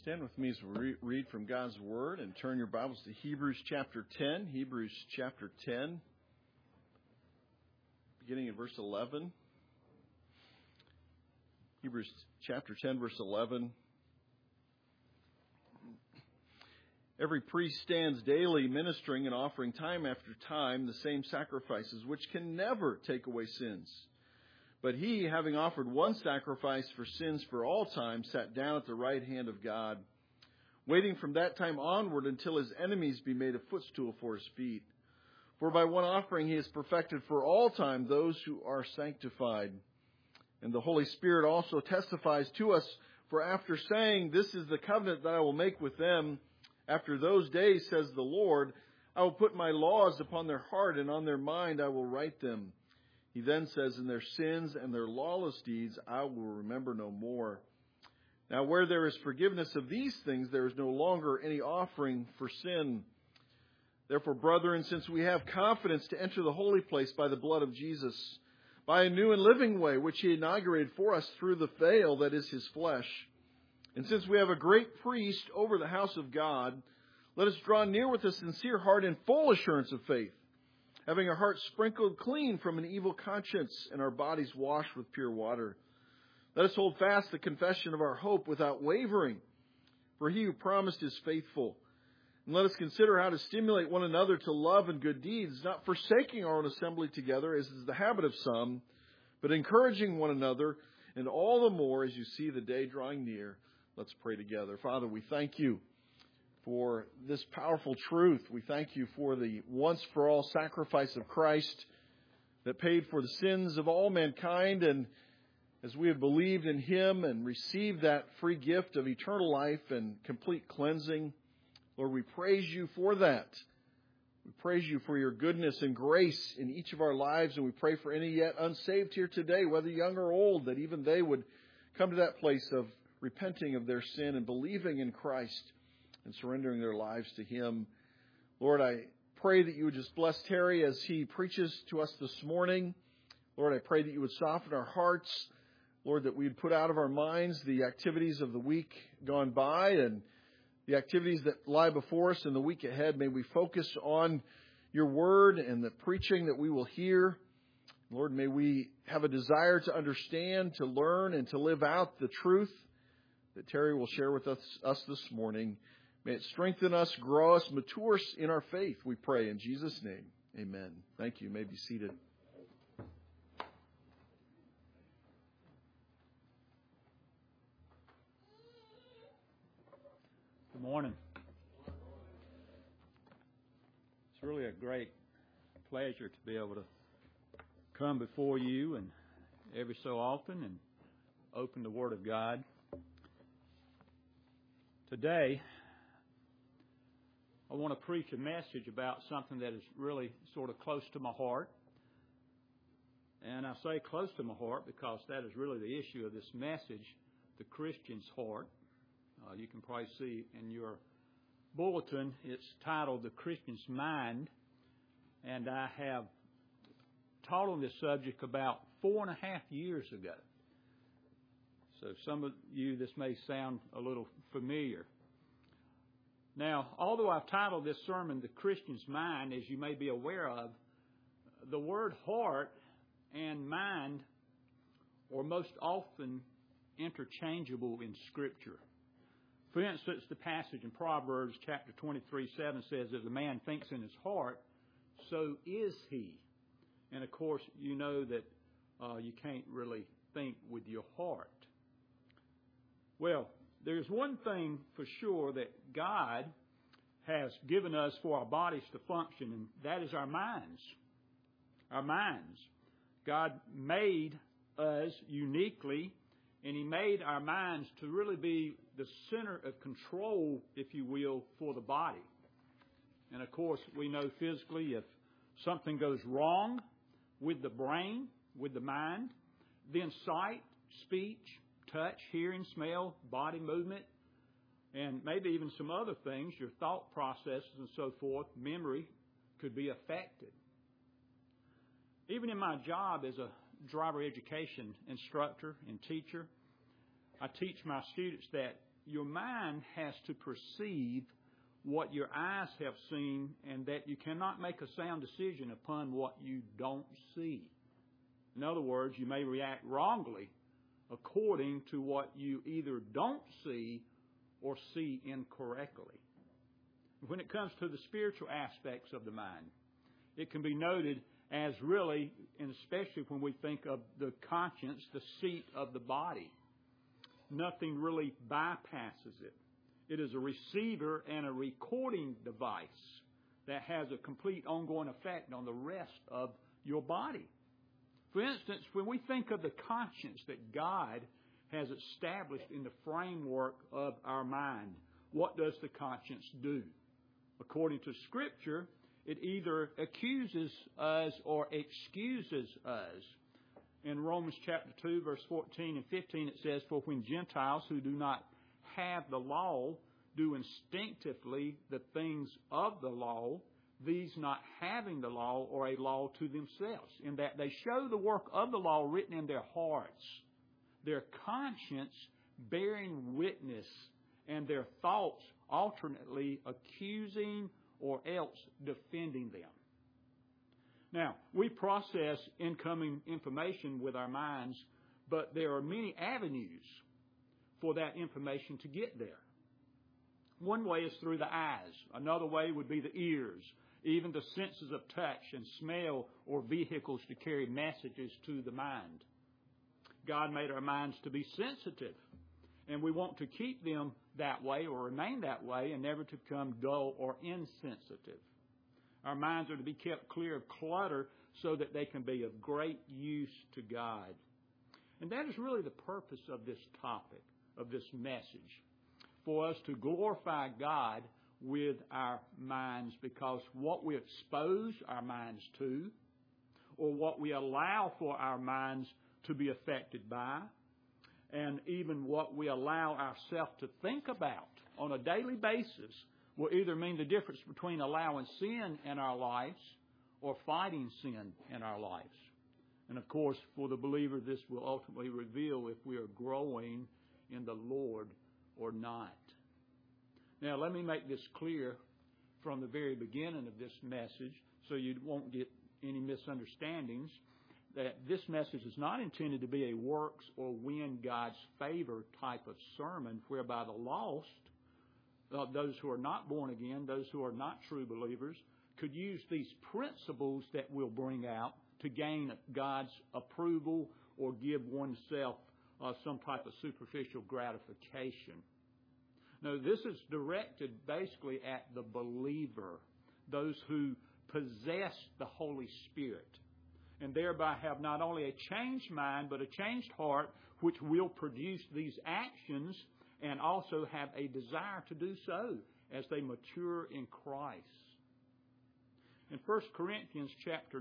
Stand with me as we read from God's Word and turn your Bibles to Hebrews chapter 10. Hebrews chapter 10, beginning in verse 11. Hebrews chapter 10, verse 11. Every priest stands daily ministering and offering time after time the same sacrifices, which can never take away sins. But he, having offered one sacrifice for sins for all time, sat down at the right hand of God, waiting from that time onward until his enemies be made a footstool for his feet. For by one offering he has perfected for all time those who are sanctified. And the Holy Spirit also testifies to us, for after saying, "This is the covenant that I will make with them after those days, says the Lord, I will put my laws upon their heart, and on their mind I will write them." He then says, "In their sins and their lawless deeds I will remember no more." Now where there is forgiveness of these things, there is no longer any offering for sin. Therefore, brethren, since we have confidence to enter the holy place by the blood of Jesus, by a new and living way which he inaugurated for us through the veil that is his flesh, and since we have a great priest over the house of God, let us draw near with a sincere heart and full assurance of faith, having our hearts sprinkled clean from an evil conscience and our bodies washed with pure water. Let us hold fast the confession of our hope without wavering, for he who promised is faithful. And let us consider how to stimulate one another to love and good deeds, not forsaking our own assembly together, as is the habit of some, but encouraging one another, and all the more as you see the day drawing near. Let's pray together. Father, we thank you for this powerful truth. We thank you for the once-for-all sacrifice of Christ that paid for the sins of all mankind. And as we have believed in him and received that free gift of eternal life and complete cleansing, Lord, we praise you for that. We praise you for your goodness and grace in each of our lives. And we pray for any yet unsaved here today, whether young or old, that even they would come to that place of repenting of their sin and believing in Christ and surrendering their lives to him. Lord, I pray that you would just bless Terry as he preaches to us this morning. Lord, I pray that you would soften our hearts. Lord, that we would put out of our minds the activities of the week gone by and the activities that lie before us in the week ahead. May we focus on your word and the preaching that we will hear. Lord, may we have a desire to understand, to learn, and to live out the truth that Terry will share with us this morning. May it strengthen us, grow us, mature us in our faith, we pray in Jesus' name. Amen. Thank you. You may be seated. Good morning. It's really a great pleasure to be able to come before you and every so often and open the Word of God. Today, I want to preach a message about something that is really sort of close to my heart. And I say close to my heart because that is really the issue of this message, the Christian's heart. You can probably see in your bulletin, it's titled The Christian's Mind. And I have taught on this subject about 4.5 years ago. So some of you, this may sound a little familiar. Now, although I've titled this sermon, The Christian's Mind, as you may be aware of, the word heart and mind are most often interchangeable in Scripture. For instance, the passage in Proverbs chapter 23:7 says, "As a man thinks in his heart, so is he." And of course, you know that you can't really think with your heart. Well, there's one thing for sure that God has given us for our bodies to function, and that is our minds. Our minds. God made us uniquely, and he made our minds to really be the center of control, if you will, for the body. And of course, we know physically if something goes wrong with the brain, with the mind, then sight, speech, touch, hearing, smell, body movement, and maybe even some other things, your thought processes and so forth, memory, could be affected. Even in my job as a driver education instructor and teacher, I teach my students that your mind has to perceive what your eyes have seen, and that you cannot make a sound decision upon what you don't see. In other words, you may react wrongly according to what you either don't see or see incorrectly. When it comes to the spiritual aspects of the mind, it can be noted as really, and especially when we think of the conscience, the seat of the body. Nothing really bypasses it. It is a receiver and a recording device that has a complete ongoing effect on the rest of your body. For instance, when we think of the conscience that God has established in the framework of our mind, what does the conscience do? According to Scripture, it either accuses us or excuses us. In Romans chapter 2, verse 14 and 15, it says, "For when Gentiles who do not have the law do instinctively the things of the law, these not having the law are a law to themselves, in that they show the work of the law written in their hearts, their conscience bearing witness, and their thoughts alternately accusing or else defending them." Now, we process incoming information with our minds, but there are many avenues for that information to get there. One way is through the eyes. Another way would be the ears, even the senses of touch and smell, or vehicles to carry messages to the mind. God made our minds to be sensitive, and we want to keep them that way or remain that way and never to become dull or insensitive. Our minds are to be kept clear of clutter so that they can be of great use to God. And that is really the purpose of this topic, of this message, for us to glorify God with our minds, because what we expose our minds to, or what we allow for our minds to be affected by, and even what we allow ourselves to think about on a daily basis, will either mean the difference between allowing sin in our lives or fighting sin in our lives. And of course, for the believer, this will ultimately reveal if we are growing in the Lord or not. Now, let me make this clear from the very beginning of this message, so you won't get any misunderstandings, that this message is not intended to be a works or win God's favor type of sermon, whereby the lost, those who are not born again, those who are not true believers, could use these principles that we'll bring out to gain God's approval or give oneself some type of superficial gratification. No, this is directed basically at the believer, those who possess the Holy Spirit, and thereby have not only a changed mind, but a changed heart, which will produce these actions and also have a desire to do so as they mature in Christ. In 1 Corinthians chapter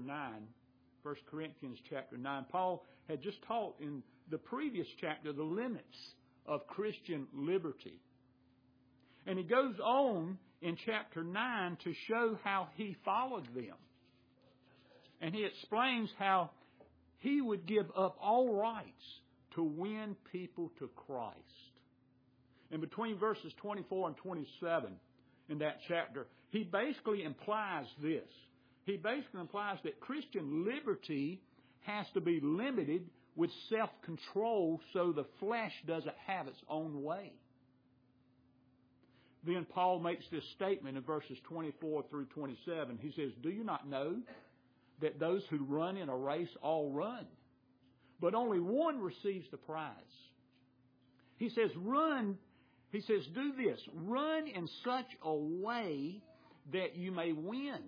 9, Paul had just taught in the previous chapter the limits of Christian liberty. And he goes on in chapter 9 to show how he followed them. And he explains how he would give up all rights to win people to Christ. And between verses 24 and 27 in that chapter, he basically implies this. He basically implies that Christian liberty has to be limited with self-control so the flesh doesn't have its own way. Then Paul makes this statement in verses 24 through 27. He says, "Do you not know that those who run in a race all run, but only one receives the prize?" He says, do this. Run in such a way that you may win.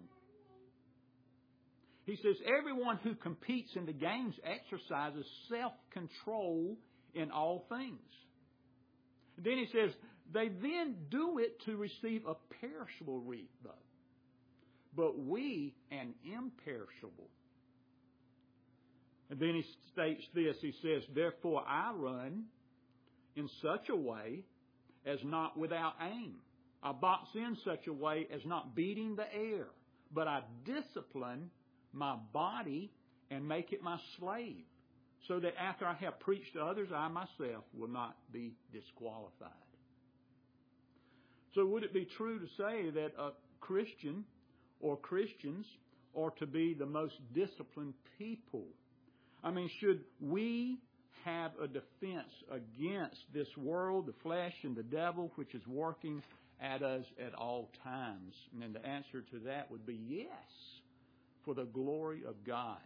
He says, everyone who competes in the games exercises self-control in all things. And then he says, they then do it to receive a perishable wreath, but we an imperishable. And then he states this. He says, therefore I run in such a way as not without aim. I box in such a way as not beating the air, but I discipline my body and make it my slave, so that after I have preached to others, I myself will not be disqualified. So would it be true to say that a Christian or Christians are to be the most disciplined people? I mean, should we have a defense against this world, the flesh, and the devil, which is working at us at all times? And the answer to that would be yes, for the glory of God.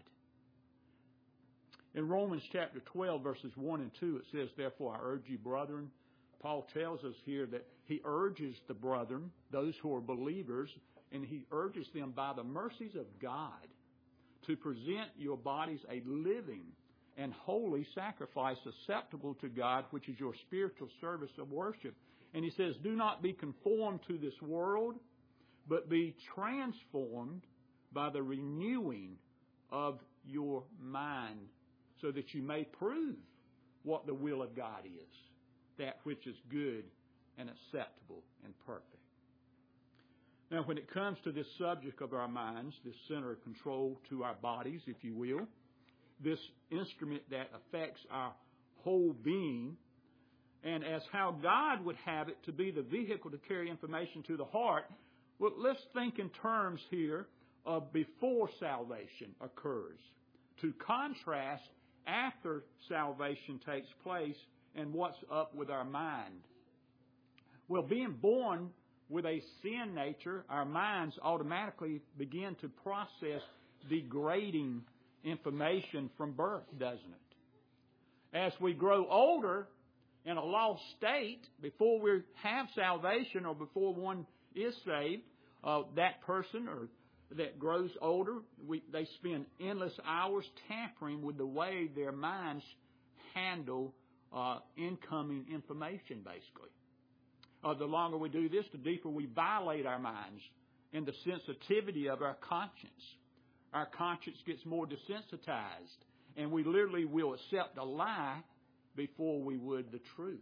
In Romans chapter 12, verses 1 and 2, it says, "Therefore I urge you, brethren," Paul tells us here that he urges the brethren, those who are believers, and he urges them by the mercies of God to present your bodies a living and holy sacrifice acceptable to God, which is your spiritual service of worship. And he says, "Do not be conformed to this world, but be transformed by the renewing of your mind, so that you may prove what the will of God is, that which is good and acceptable and perfect." Now, when it comes to this subject of our minds, this center of control to our bodies, if you will, this instrument that affects our whole being, and as how God would have it to be the vehicle to carry information to the heart, well, let's think in terms here of before salvation occurs, to contrast after salvation takes place and what's up with our mind. Well, being born with a sin nature, our minds automatically begin to process degrading information from birth, doesn't it? As we grow older in a lost state, before we have salvation or before one is saved, that person or that grows older, they spend endless hours tampering with the way their minds handle incoming information, basically. The longer we do this, the deeper we violate our minds and the sensitivity of our conscience. Our conscience gets more desensitized, and we literally will accept a lie before we would the truth.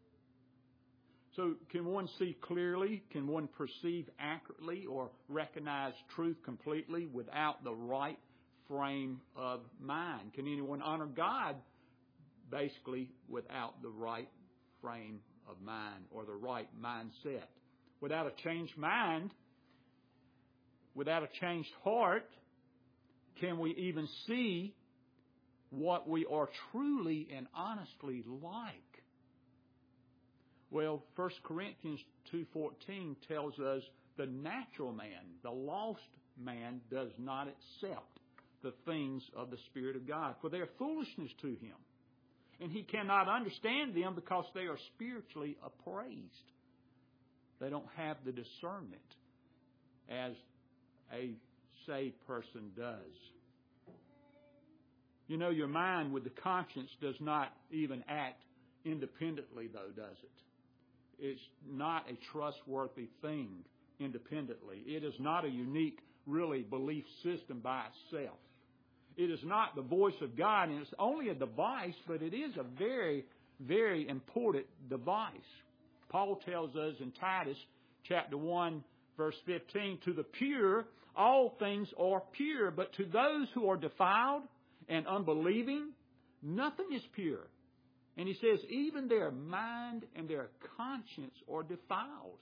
So can one see clearly? Can one perceive accurately or recognize truth completely without the right frame of mind? Can anyone honor God basically without the right frame of mind or the right mindset? Without a changed mind, without a changed heart, can we even see what we are truly and honestly like? Well, 1 Corinthians 2:14 tells us the natural man, the lost man, does not accept the things of the Spirit of God, for they are foolishness to him. And he cannot understand them because they are spiritually appraised. They don't have the discernment as a saved person does. You know, your mind with the conscience does not even act independently, though, does it? It's not a trustworthy thing independently. It is not a unique, really, belief system by itself. It is not the voice of God, and it's only a device, but it is a very, very important device. Paul tells us in Titus chapter 1, verse 15, "To the pure, all things are pure, but to those who are defiled and unbelieving, nothing is pure." And he says, even their mind and their conscience are defiled.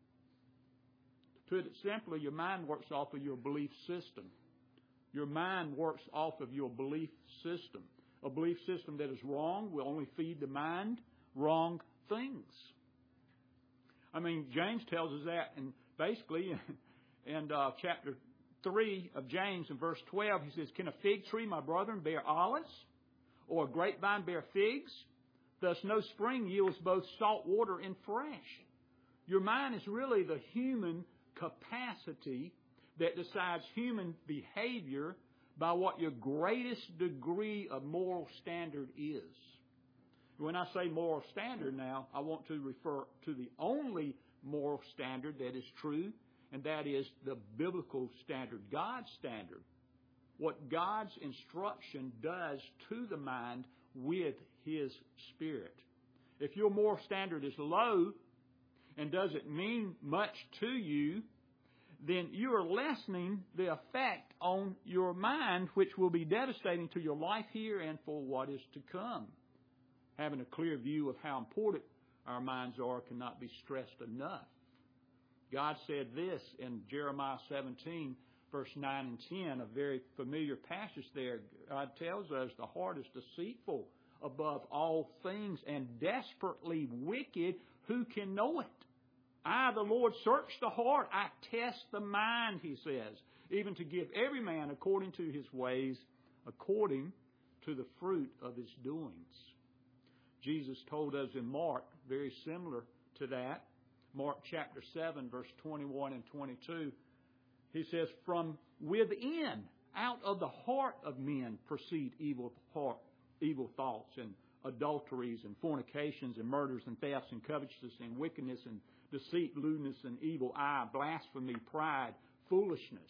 To put it simply, your mind works off of your belief system. Your mind works off of your belief system. A belief system that is wrong will only feed the mind wrong things. I mean, James tells us that, and basically in chapter 3 of James in verse 12, he says, "Can a fig tree, my brethren, bear olives? Or a grapevine bear figs? Thus no spring yields both salt water and fresh." Your mind is really the human capacity that decides human behavior by what your greatest degree of moral standard is. When I say moral standard now, I want to refer to the only moral standard that is true, and that is the biblical standard, God's standard. What God's instruction does to the mind with His Spirit. If your moral standard is low and doesn't mean much to you, then you are lessening the effect on your mind, which will be devastating to your life here and for what is to come. Having a clear view of how important our minds are cannot be stressed enough. God said this in Jeremiah 17, verse 9 and 10, a very familiar passage there. God tells us the heart is deceitful above all things and desperately wicked. Who can know it? I, the Lord, search the heart. I test the mind, he says, even to give every man according to his ways, according to the fruit of his doings. Jesus told us in Mark, very similar to that, Mark chapter 7, verse 21 and 22, he says, from within, out of the heart of men proceed evil thoughts and adulteries and fornications and murders and thefts and covetousness and wickedness and deceit, lewdness and evil eye, blasphemy, pride, foolishness.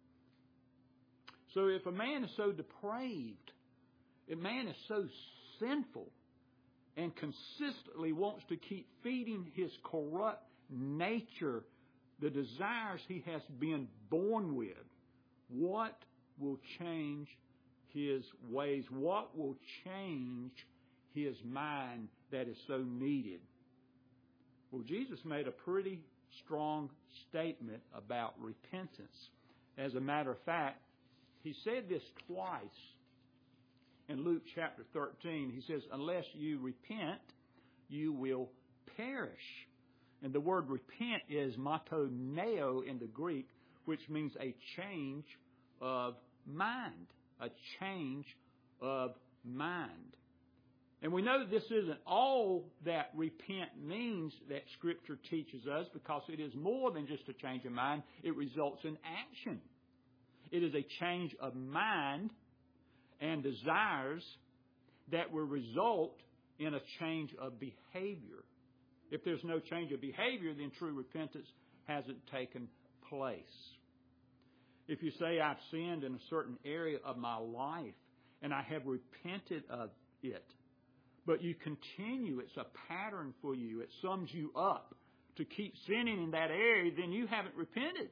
So if a man is so depraved, if a man is so sinful and consistently wants to keep feeding his corrupt nature the desires he has been born with, what will change his ways? What will change his mind that is so needed? Well, Jesus made a pretty strong statement about repentance. As a matter of fact, he said this twice in Luke chapter 13. He says, unless you repent, you will perish. And the word repent is matoneo in the Greek, which means a change of mind. A change of mind. And we know this isn't all that repent means that Scripture teaches us, because it is more than just a change of mind. It results in action. It is a change of mind and desires that will result in a change of behavior. If there's no change of behavior, then true repentance hasn't taken place. If you say, I've sinned in a certain area of my life and I have repented of it, but you continue, it's a pattern for you, it sums you up to keep sinning in that area, then you haven't repented.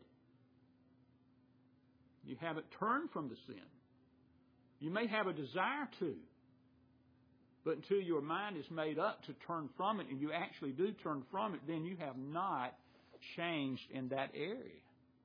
You haven't turned from the sin. You may have a desire to, but until your mind is made up to turn from it, and you actually do turn from it, then you have not changed in that area.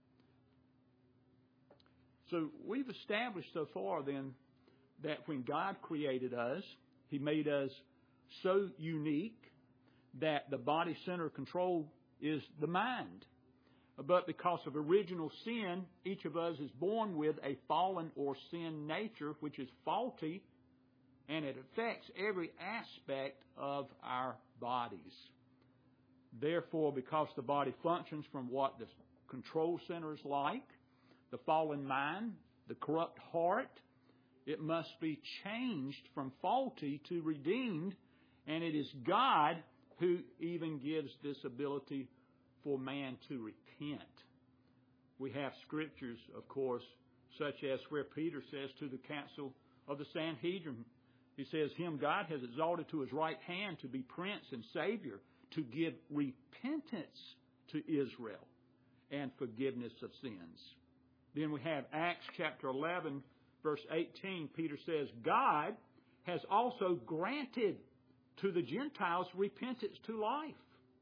So we've established so far then that when God created us, He made us so unique that the body center of control is the mind. But because of original sin, each of us is born with a fallen or sin nature, which is faulty, and it affects every aspect of our bodies. Therefore, because the body functions from what the control center is like, the fallen mind, the corrupt heart, it must be changed from faulty to redeemed, and it is God who even gives this ability for man to repent. We have scriptures, of course, such as where Peter says to the council of the Sanhedrin, he says, Him God has exalted to His right hand to be Prince and Savior, to give repentance to Israel and forgiveness of sins. Then we have Acts chapter 11, verse 18. Peter says, God has also granted to the Gentiles repentance to life.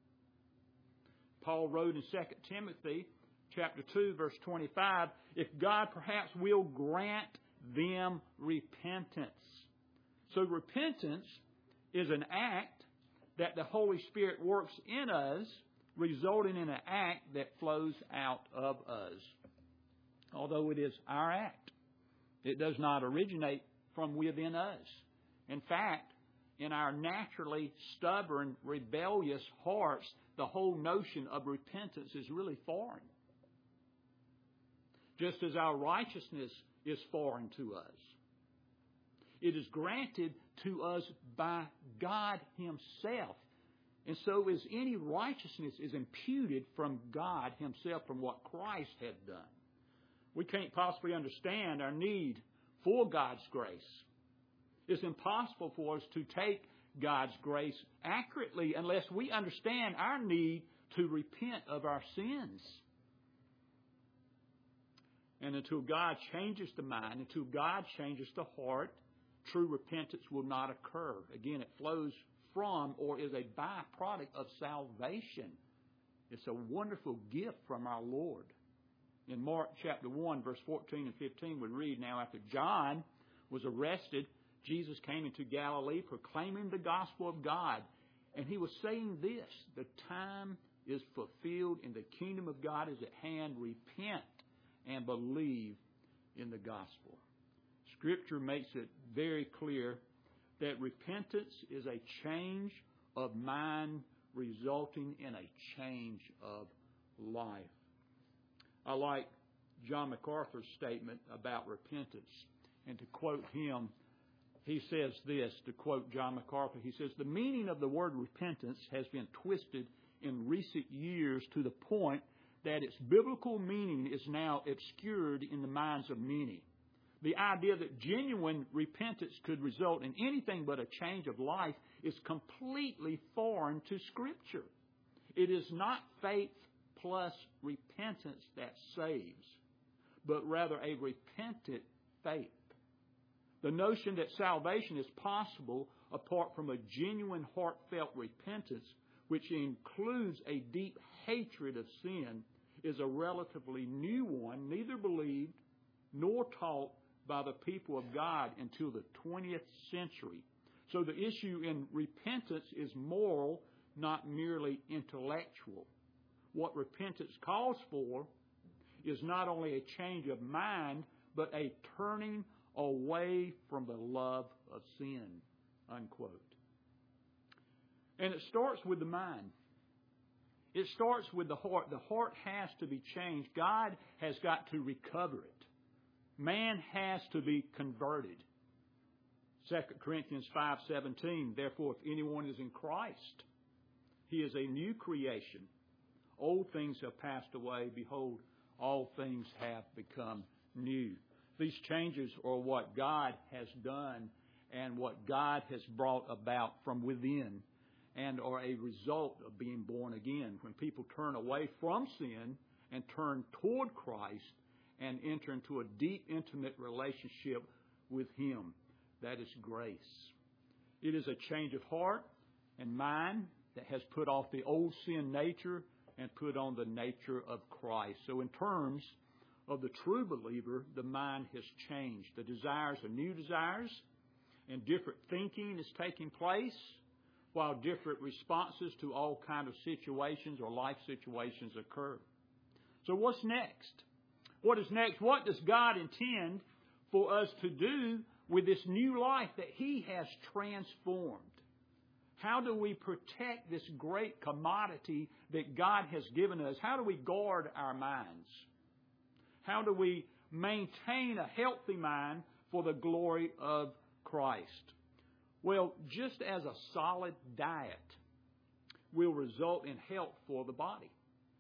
Paul wrote in 2 Timothy chapter 2, verse 25, if God perhaps will grant them repentance. So repentance is an act that the Holy Spirit works in us, resulting in an act that flows out of us. Although it is our act, it does not originate from within us. In fact, in our naturally stubborn, rebellious hearts, the whole notion of repentance is really foreign. Just as our righteousness is foreign to us. It is granted to us by God Himself. And so is any righteousness is imputed from God Himself, from what Christ had done. We can't possibly understand our need for God's grace. It's impossible for us to take God's grace accurately unless we understand our need to repent of our sins. And until God changes the mind, until God changes the heart, true repentance will not occur. Again, it flows from or is a byproduct of salvation. It's a wonderful gift from our Lord. In Mark chapter 1, verse 14 and 15, we read, "Now after John was arrested, Jesus came into Galilee proclaiming the gospel of God. And he was saying this, the time is fulfilled and the kingdom of God is at hand. Repent and believe in the gospel." Scripture makes it very clear that repentance is a change of mind resulting in a change of life. I like John MacArthur's statement about repentance. And to quote him, he says this, to quote John MacArthur, he says, "The meaning of the word repentance has been twisted in recent years to the point that its biblical meaning is now obscured in the minds of many. The idea that genuine repentance could result in anything but a change of life is completely foreign to Scripture. It is not faith plus repentance that saves, but rather a repentant faith. The notion that salvation is possible apart from a genuine heartfelt repentance, which includes a deep hatred of sin, is a relatively new one, neither believed nor taught by the people of God until the 20th century. So the issue in repentance is moral, not merely intellectual. What repentance calls for is not only a change of mind, but a turning away from the love of sin," unquote. And it starts with the mind. It starts with the heart. The heart has to be changed. God has got to recover it. Man has to be converted. 2 Corinthians 5:17, "Therefore, if anyone is in Christ, he is a new creation. Old things have passed away. Behold, all things have become new." These changes are what God has done and what God has brought about from within and are a result of being born again. When people turn away from sin and turn toward Christ and enter into a deep, intimate relationship with Him, that is grace. It is a change of heart and mind that has put off the old sin nature and put on the nature of Christ. So in terms of the true believer, the mind has changed. The desires are new desires, and different thinking is taking place, while different responses to all kinds of situations or life situations occur. So what's next? What is next? What does God intend for us to do with this new life that He has transformed? How do we protect this great commodity that God has given us? How do we guard our minds? How do we maintain a healthy mind for the glory of Christ? Well, just as a solid diet will result in health for the body,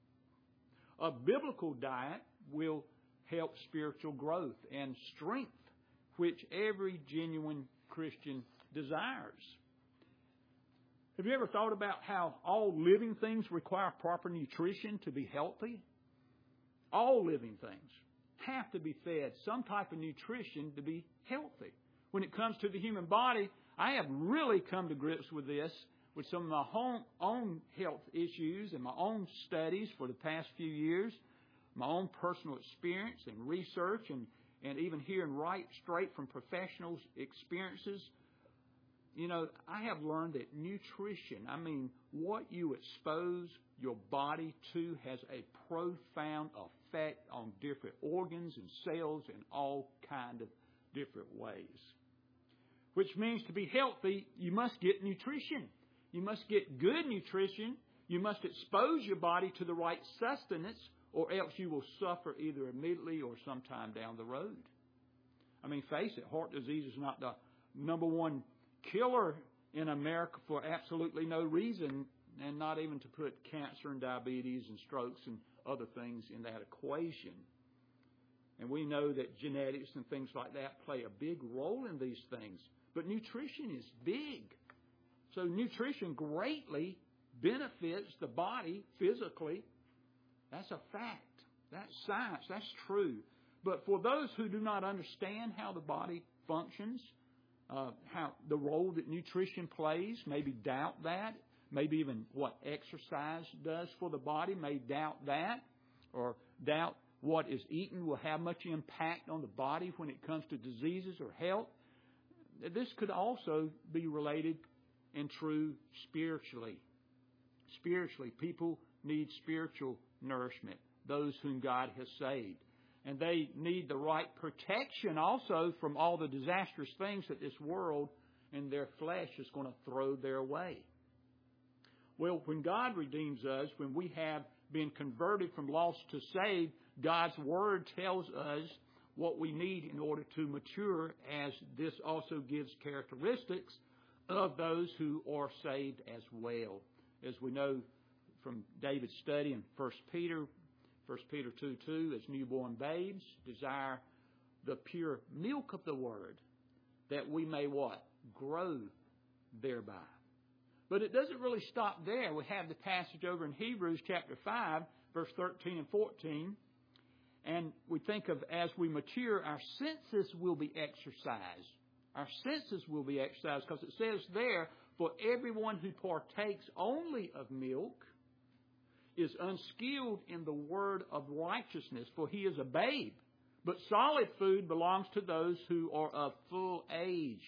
a biblical diet will help spiritual growth and strength, which every genuine Christian desires. Have you ever thought about how all living things require proper nutrition to be healthy? All living things have to be fed some type of nutrition to be healthy. When it comes to the human body, I have really come to grips with this with some of my own health issues and my own studies for the past few years, my own personal experience and research, and even hearing right straight from professionals' experiences. You know, I have learned that nutrition, what you expose your body to, has a profound effect on different organs and cells in all kind of different ways. Which means to be healthy, you must get nutrition. You must get good nutrition. You must expose your body to the right sustenance, or else you will suffer either immediately or sometime down the road. Face it, heart disease is not the number one killer in America for absolutely no reason, and not even to put cancer and diabetes and strokes and other things in that equation. And we know that genetics and things like that play a big role in these things. But nutrition is big. So nutrition greatly benefits the body physically. That's a fact. That's science. That's true. But for those who do not understand how the body functions, how the role that nutrition plays, maybe doubt that, maybe even what exercise does for the body, may doubt that, or doubt what is eaten will have much impact on the body when it comes to diseases or health. This could also be related and true spiritually. Spiritually, people need spiritual nourishment, those whom God has saved. And they need the right protection also from all the disastrous things that this world and their flesh is going to throw their way. Well, when God redeems us, when we have been converted from lost to saved, God's Word tells us what we need in order to mature, as this also gives characteristics of those who are saved as well. As we know from David's study in 1 Peter 2:2, as newborn babes, desire the pure milk of the Word, that we may what? Grow thereby. But it doesn't really stop there. We have the passage over in Hebrews chapter 5, verse 13 and 14. And we think of, as we mature, our senses will be exercised. Our senses will be exercised, because it says there, for everyone who partakes only of milk is unskilled in the word of righteousness, for he is a babe. But solid food belongs to those who are of full age.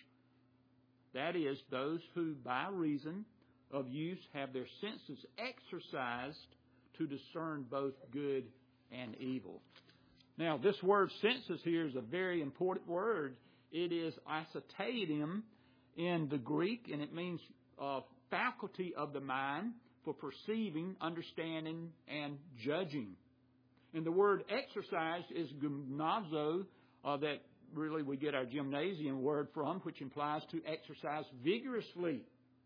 That is, those who by reason of use have their senses exercised to discern both good and evil. Now, this word senses here is a very important word. It is eisoteion in the Greek, and it means faculty of the mind for perceiving, understanding, and judging. And the word exercise is gymnazo, that really we get our gymnasium word from, which implies to exercise vigorously.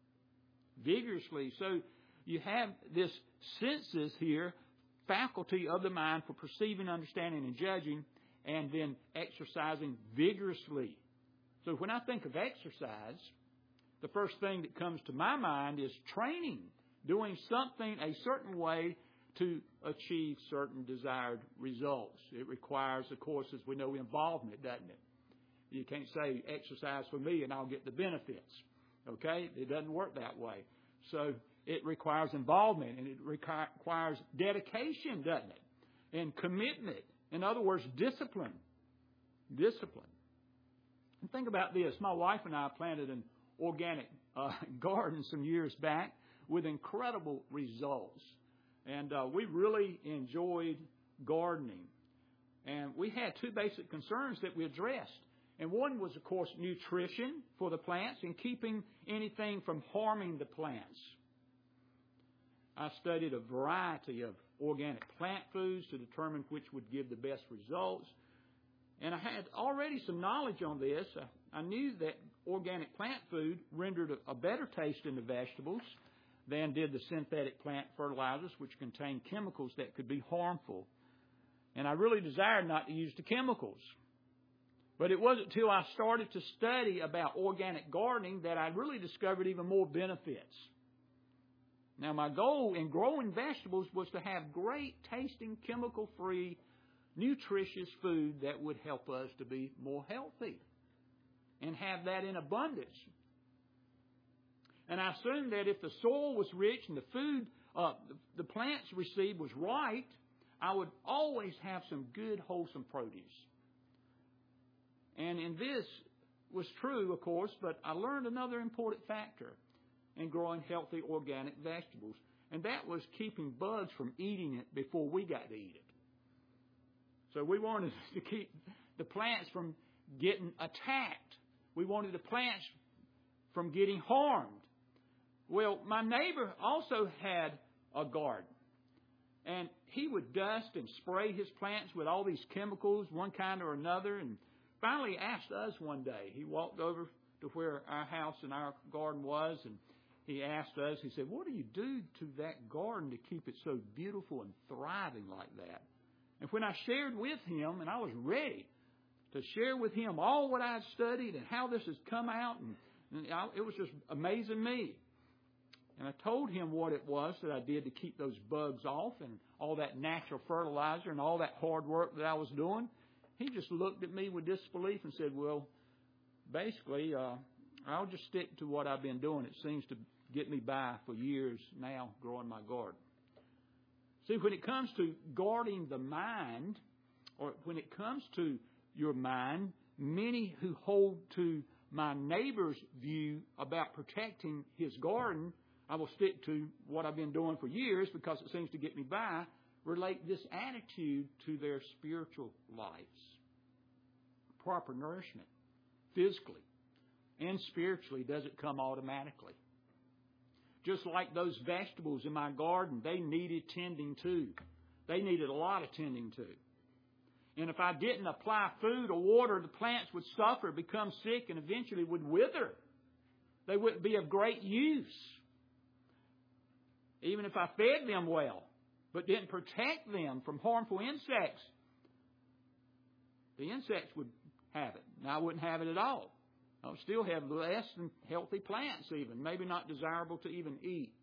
Vigorously. So you have this senses here, faculty of the mind for perceiving, understanding, and judging, and then exercising vigorously. So when I think of exercise, the first thing that comes to my mind is training, doing something a certain way to achieve certain desired results. It requires, of course, as we know, involvement, doesn't it? You can't say exercise for me and I'll get the benefits. Okay? It doesn't work that way. So it requires involvement, and it requires dedication, doesn't it? And commitment. In other words, discipline. Discipline. And think about this. My wife and I planted an organic garden some years back with incredible results. And we really enjoyed gardening. And we had two basic concerns that we addressed. And one was, of course, nutrition for the plants and keeping anything from harming the plants. I studied a variety of organic plant foods to determine which would give the best results. And I had already some knowledge on this. I knew that organic plant food rendered a better taste in the vegetables than did the synthetic plant fertilizers, which contain chemicals that could be harmful. And I really desired not to use the chemicals. But it wasn't until I started to study about organic gardening that I really discovered even more benefits. Now, my goal in growing vegetables was to have great tasting, chemical-free, nutritious food that would help us to be more healthy and have that in abundance. And I assumed that if the soil was rich and the food the plants received was right, I would always have some good, wholesome produce. And in this was true, of course, but I learned another important factor in growing healthy organic vegetables, and that was keeping bugs from eating it before we got to eat it. So we wanted to keep the plants from getting attacked. We wanted the plants from getting harmed. Well, my neighbor also had a garden, and he would dust and spray his plants with all these chemicals, one kind or another, and finally asked us one day. He walked over to where our house and our garden was, and he asked us, he said, "What do you do to that garden to keep it so beautiful and thriving like that?" And when I shared with him, and I was ready to share with him all what I had studied and how this has come out, and it was just amazing me. And I told him what it was that I did to keep those bugs off and all that natural fertilizer and all that hard work that I was doing. He just looked at me with disbelief and said, "Well, basically, I'll just stick to what I've been doing. It seems to get me by for years now growing my garden. See, when it comes to guarding the mind, or when it comes to your mind, many who hold to my neighbor's view about protecting his garden, I will stick to what I've been doing for years because it seems to get me by, relate this attitude to their spiritual lives. Proper nourishment, physically and spiritually, doesn't come automatically. Just like those vegetables in my garden, they needed tending to. They needed a lot of tending to. And if I didn't apply food or water, the plants would suffer, become sick, and eventually would wither. They wouldn't be of great use. Even if I fed them well, but didn't protect them from harmful insects, the insects would have it. And I wouldn't have it at all. I would still have less than healthy plants even, maybe not desirable to even eat.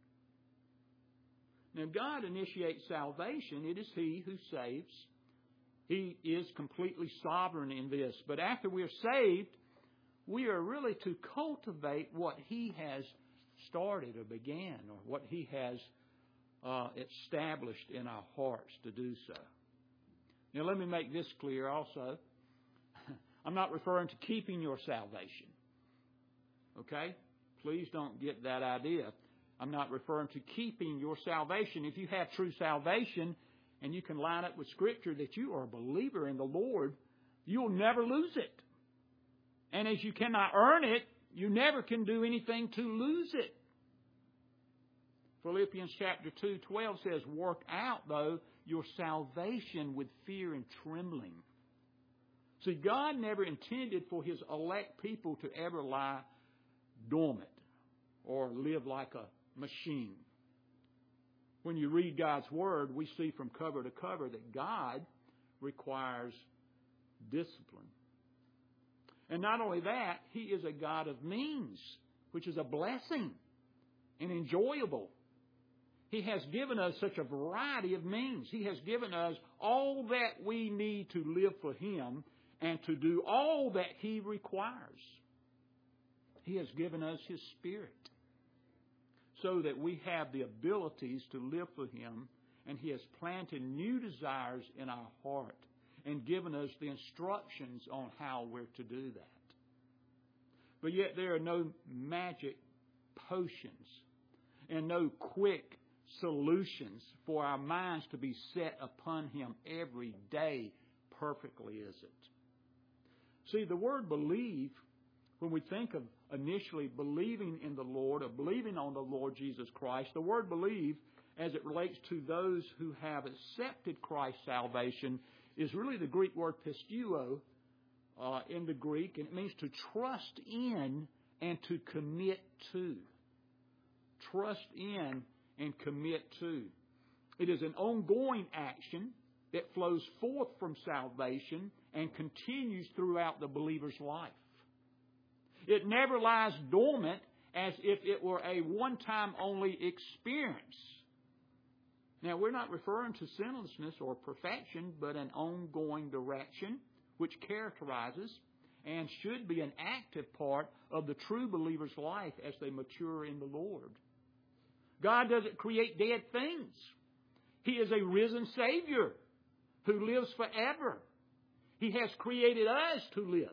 Now, God initiates salvation. It is He who saves. He is completely sovereign in this. But after we are saved, we are really to cultivate what He has started or began, or what He has established in our hearts to do so. Now, let me make this clear also. I'm not referring to keeping your salvation. Okay? Please don't get that idea. I'm not referring to keeping your salvation. If you have true salvation and you can line up with Scripture that you are a believer in the Lord, you'll never lose it. And as you cannot earn it, you never can do anything to lose it. Philippians chapter 2:12 says, work out, though, your salvation with fear and trembling. See, God never intended for His elect people to ever lie dormant or live like a machine. When you read God's Word, we see from cover to cover that God requires discipline. And not only that, He is a God of means, which is a blessing and enjoyable. He has given us such a variety of means. He has given us all that we need to live for Him and to do all that He requires. He has given us His Spirit so that we have the abilities to live for Him, and He has planted new desires in our heart and given us the instructions on how we're to do that. But yet there are no magic potions and no quick solutions for our minds to be set upon Him every day perfectly, is it? See, the word believe, when we think of initially believing in the Lord or believing on the Lord Jesus Christ, the word believe, as it relates to those who have accepted Christ's salvation, is really the Greek word pisteuo in the Greek, and it means to trust in and to commit to. Trust in and commit to. It is an ongoing action that flows forth from salvation and continues throughout the believer's life. It never lies dormant as if it were a one-time only experience. Now, we're not referring to sinlessness or perfection, but an ongoing direction which characterizes and should be an active part of the true believer's life as they mature in the Lord. God doesn't create dead things. He is a risen Savior who lives forever. He has created us to live.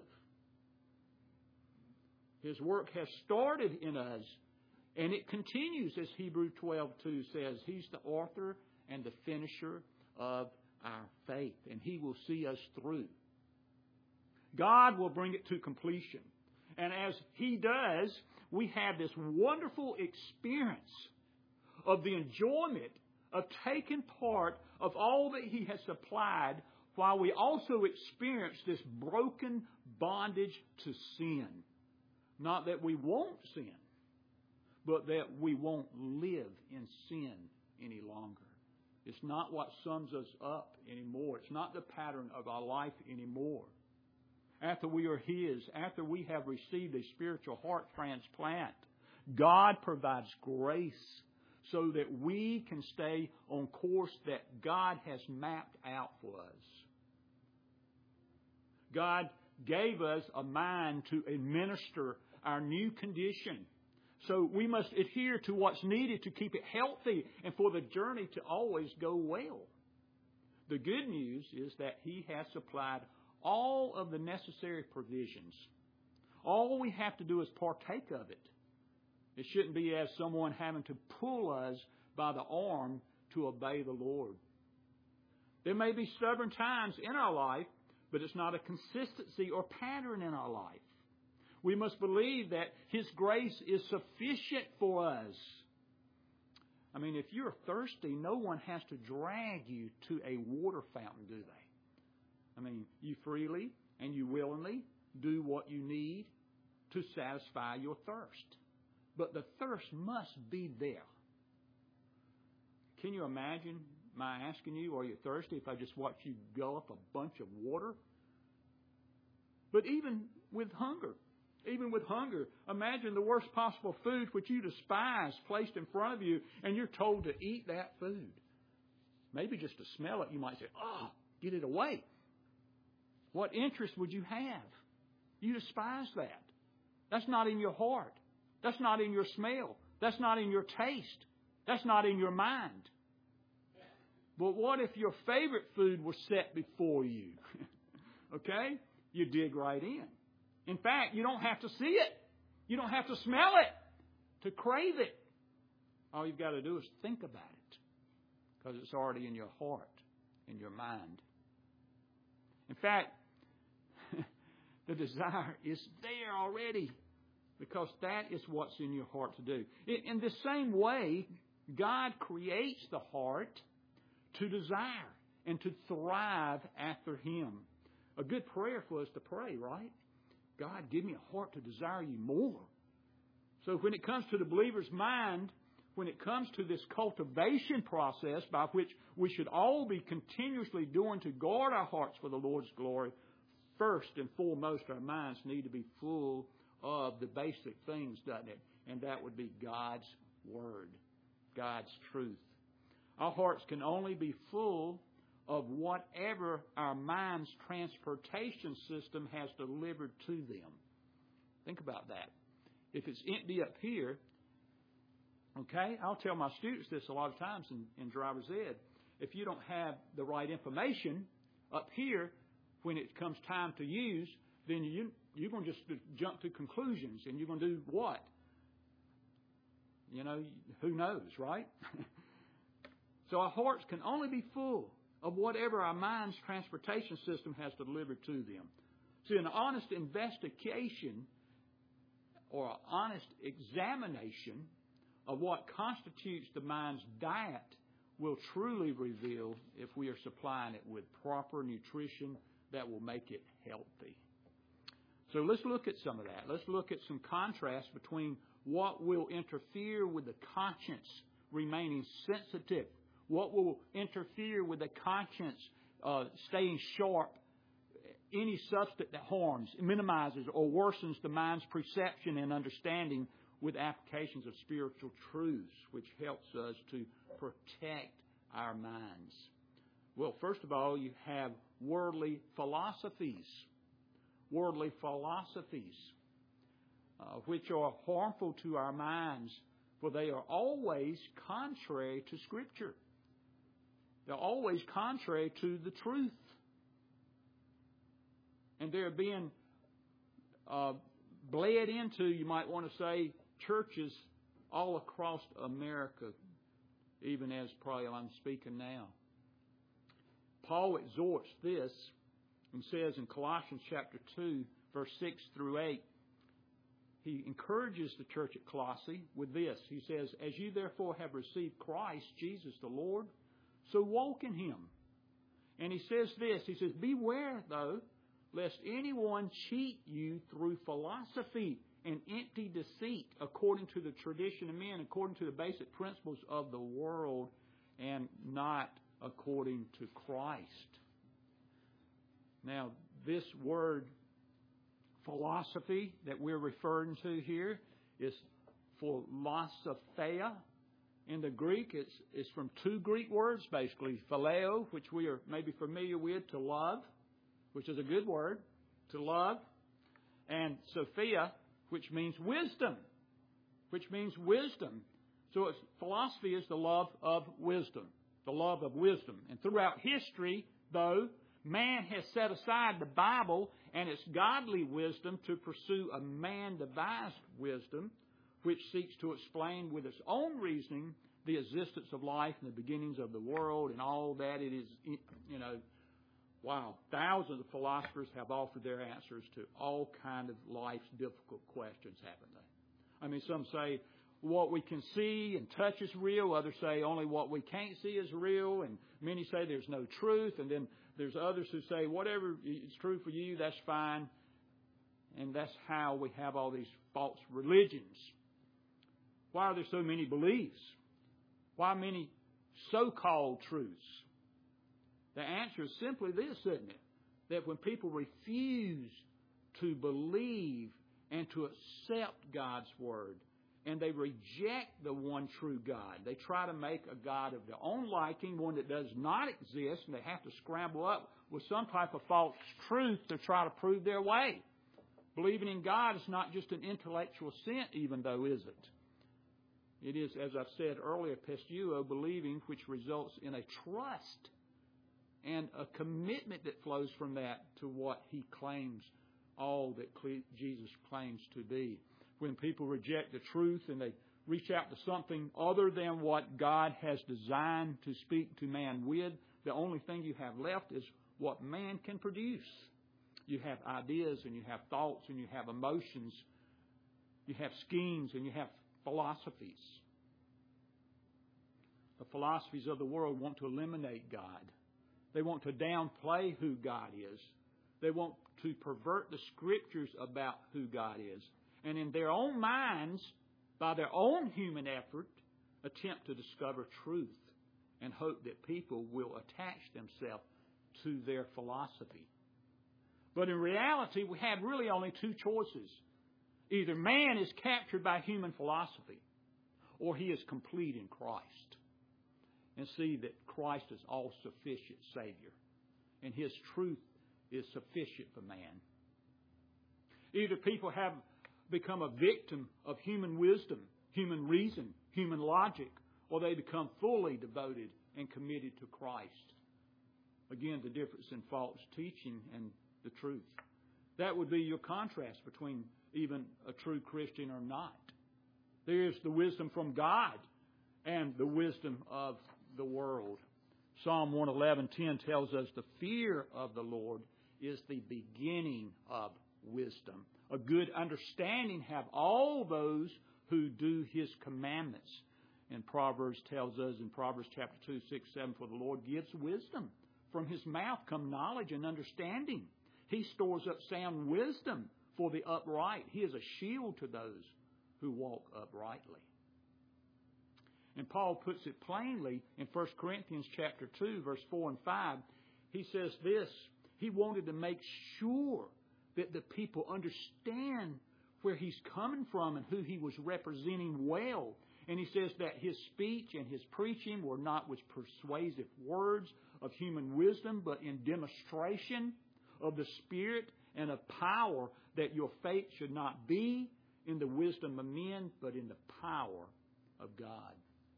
His work has started in us, and it continues, as Hebrews 12:2 says. He's the author and the finisher of our faith, and He will see us through. God will bring it to completion. And as He does, we have this wonderful experience of the enjoyment of taking part of all that He has supplied, while we also experience this broken bondage to sin. Not that we won't sin, but that we won't live in sin any longer. It's not what sums us up anymore. It's not the pattern of our life anymore. After we are His, after we have received a spiritual heart transplant, God provides grace so that we can stay on course that God has mapped out for us. God gave us a mind to administer our new condition So we must adhere to what's needed to keep it healthy and for the journey to always go well. The good news is that He has supplied all of the necessary provisions. All we have to do is partake of it. It shouldn't be as someone having to pull us by the arm to obey the Lord. There may be stubborn times in our life, but it's not a consistency or pattern in our life. We must believe that His grace is sufficient for us. I mean, if you're thirsty, no one has to drag you to a water fountain, do they? I mean, you freely and you willingly do what you need to satisfy your thirst. But the thirst must be there. Can you imagine my asking you, are you thirsty, if I just watch you gulp a bunch of water? But even with hunger, imagine the worst possible food which you despise placed in front of you, and you're told to eat that food. Maybe just to smell it, you might say, "Oh, get it away." What interest would you have? You despise that. That's not in your heart. That's not in your smell. That's not in your taste. That's not in your mind. But what if your favorite food was set before you? Okay? You dig right in. In fact, you don't have to see it. You don't have to smell it to crave it. All you've got to do is think about it, because it's already in your heart, in your mind. In fact, the desire is there already, because that is what's in your heart to do. In the same way, God creates the heart to desire and to thrive after Him. A good prayer for us to pray, right? God, give me a heart to desire You more. So when it comes to the believer's mind, when it comes to this cultivation process by which we should all be continuously doing to guard our hearts for the Lord's glory, first and foremost, our minds need to be full of the basic things, doesn't it? And that would be God's Word, God's truth. Our hearts can only be full of whatever our mind's transportation system has delivered to them. Think about that. If it's empty up here, okay, I'll tell my students this a lot of times in driver's ed. If you don't have the right information up here when it comes time to use, then you're going to just jump to conclusions, and you're going to do what? You know, who knows, right? So our hearts can only be full of whatever our mind's transportation system has delivered to them. See, an honest investigation or an honest examination of what constitutes the mind's diet will truly reveal if we are supplying it with proper nutrition that will make it healthy. So let's look at some of that. Let's look at some contrast between what will interfere with the conscience remaining sensitive, what will interfere with the conscience staying sharp, any substance that harms, minimizes, or worsens the mind's perception and understanding with applications of spiritual truths, which helps us to protect our minds. Well, first of all, you have worldly philosophies, which are harmful to our minds, for they are always contrary to Scripture. They're always contrary to the truth. And they're being bled into, you might want to say, churches all across America, even as probably I'm speaking now. Paul exhorts this and says in Colossians chapter 2, verse 6 through 8, he encourages the church at Colossae with this. He says, "As you therefore have received Christ, Jesus the Lord, so walk in Him." And he says this, he says, "Beware, though, lest anyone cheat you through philosophy and empty deceit, according to the tradition of men, according to the basic principles of the world, and not according to Christ." Now, this word philosophy that we're referring to here is philosophia. In the Greek, it's from two Greek words, basically. Phileo, which we are maybe familiar with, to love, which is a good word, to love. And Sophia, which means wisdom. which means wisdom. So philosophy is the love of wisdom, the love of wisdom. And throughout history, though, man has set aside the Bible and its godly wisdom to pursue a man-devised wisdom, which seeks to explain with its own reasoning the existence of life and the beginnings of the world and all that. It is, wow, thousands of philosophers have offered their answers to all kind of life's difficult questions, haven't they? I mean, some say what we can see and touch is real. Others say only what we can't see is real. And many say there's no truth. And then there's others who say whatever is true for you, that's fine. And that's how we have all these false religions. Why are there so many beliefs? Why many so-called truths? The answer is simply this, isn't it? That when people refuse to believe and to accept God's Word, and they reject the one true God, they try to make a God of their own liking, one that does not exist, and they have to scramble up with some type of false truth to try to prove their way. Believing in God is not just an intellectual assent, even though, is it? It is, as I've said earlier, pisteuo, believing, which results in a trust and a commitment that flows from that to what He claims, all that Jesus claims to be. When people reject the truth and they reach out to something other than what God has designed to speak to man with, the only thing you have left is what man can produce. You have ideas and you have thoughts and you have emotions. You have schemes and you have philosophies. The philosophies of the world want to eliminate God. They want to downplay who God is. They want to pervert the Scriptures about who God is. And in their own minds, by their own human effort, attempt to discover truth and hope that people will attach themselves to their philosophy. But in reality, we have really only two choices. Either man is captured by human philosophy, or he is complete in Christ. And see that Christ is all-sufficient Savior, and His truth is sufficient for man. Either people have become a victim of human wisdom, human reason, human logic, or they become fully devoted and committed to Christ. Again, the difference in false teaching and the truth. That would be your contrast between even a true Christian or not. There's the wisdom from God and the wisdom of the world. Psalm 111:10 tells us the fear of the Lord is the beginning of wisdom. A good understanding have all those who do His commandments. And Proverbs tells us in Proverbs chapter 2, 6, 7, for the Lord gives wisdom. From His mouth come knowledge and understanding. He stores up sound wisdom for the upright. He is a shield to those who walk uprightly. And Paul puts it plainly in 1 Corinthians chapter 2, verse 4 and 5. He says this, he wanted to make sure that the people understand where he's coming from and who he was representing well. And he says that his speech and his preaching were not with persuasive words of human wisdom, but in demonstration of the Spirit and of power, that your faith should not be in the wisdom of men, but in the power of God.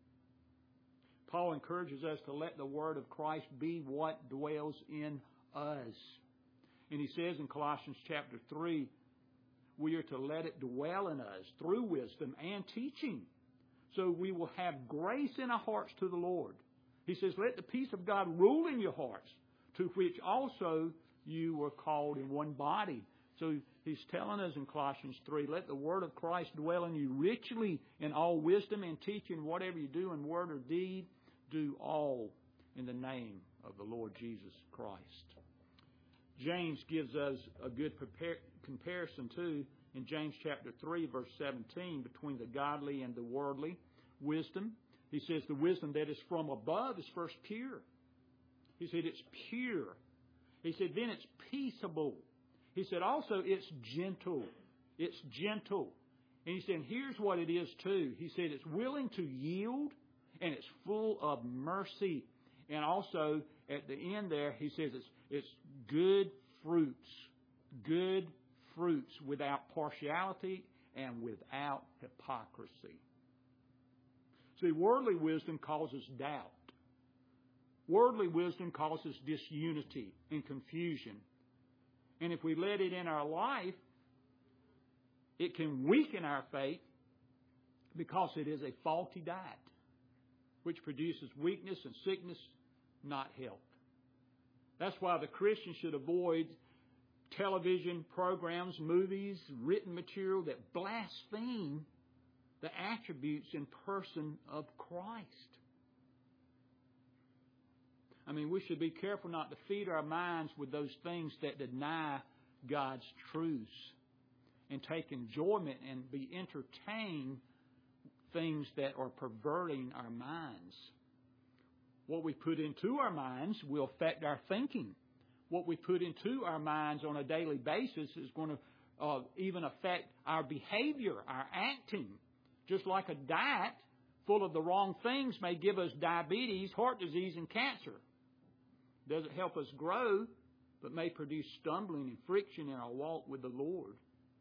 Paul encourages us to let the Word of Christ be what dwells in us. And he says in Colossians chapter 3, we are to let it dwell in us through wisdom and teaching, so we will have grace in our hearts to the Lord. He says, let the peace of God rule in your hearts, to which also you were called in one body. So he's telling us in Colossians 3, let the word of Christ dwell in you richly in all wisdom and teaching. Whatever you do in word or deed, do all in the name of the Lord Jesus Christ. James gives us a good comparison too in James chapter 3 verse 17 between the godly and the worldly wisdom. He says the wisdom that is from above is first pure. He said it's pure. He said then it's peaceable. He said also it's gentle. It's gentle. And he said here's what it is too. He said it's willing to yield and it's full of mercy. And also at the end there he says it's good fruits. Good fruits without partiality and without hypocrisy. See, worldly wisdom causes doubt. Worldly wisdom causes disunity and confusion. And if we let it in our life, it can weaken our faith because it is a faulty diet, which produces weakness and sickness, not health. That's why the Christian should avoid television programs, movies, written material that blaspheme the attributes and person of Christ. I mean, we should be careful not to feed our minds with those things that deny God's truths and take enjoyment and be entertained things that are perverting our minds. What we put into our minds will affect our thinking. What we put into our minds on a daily basis is going to even affect our behavior, our acting. Just like a diet full of the wrong things may give us diabetes, heart disease, and cancer. Doesn't help us grow, but may produce stumbling and friction in our walk with the Lord.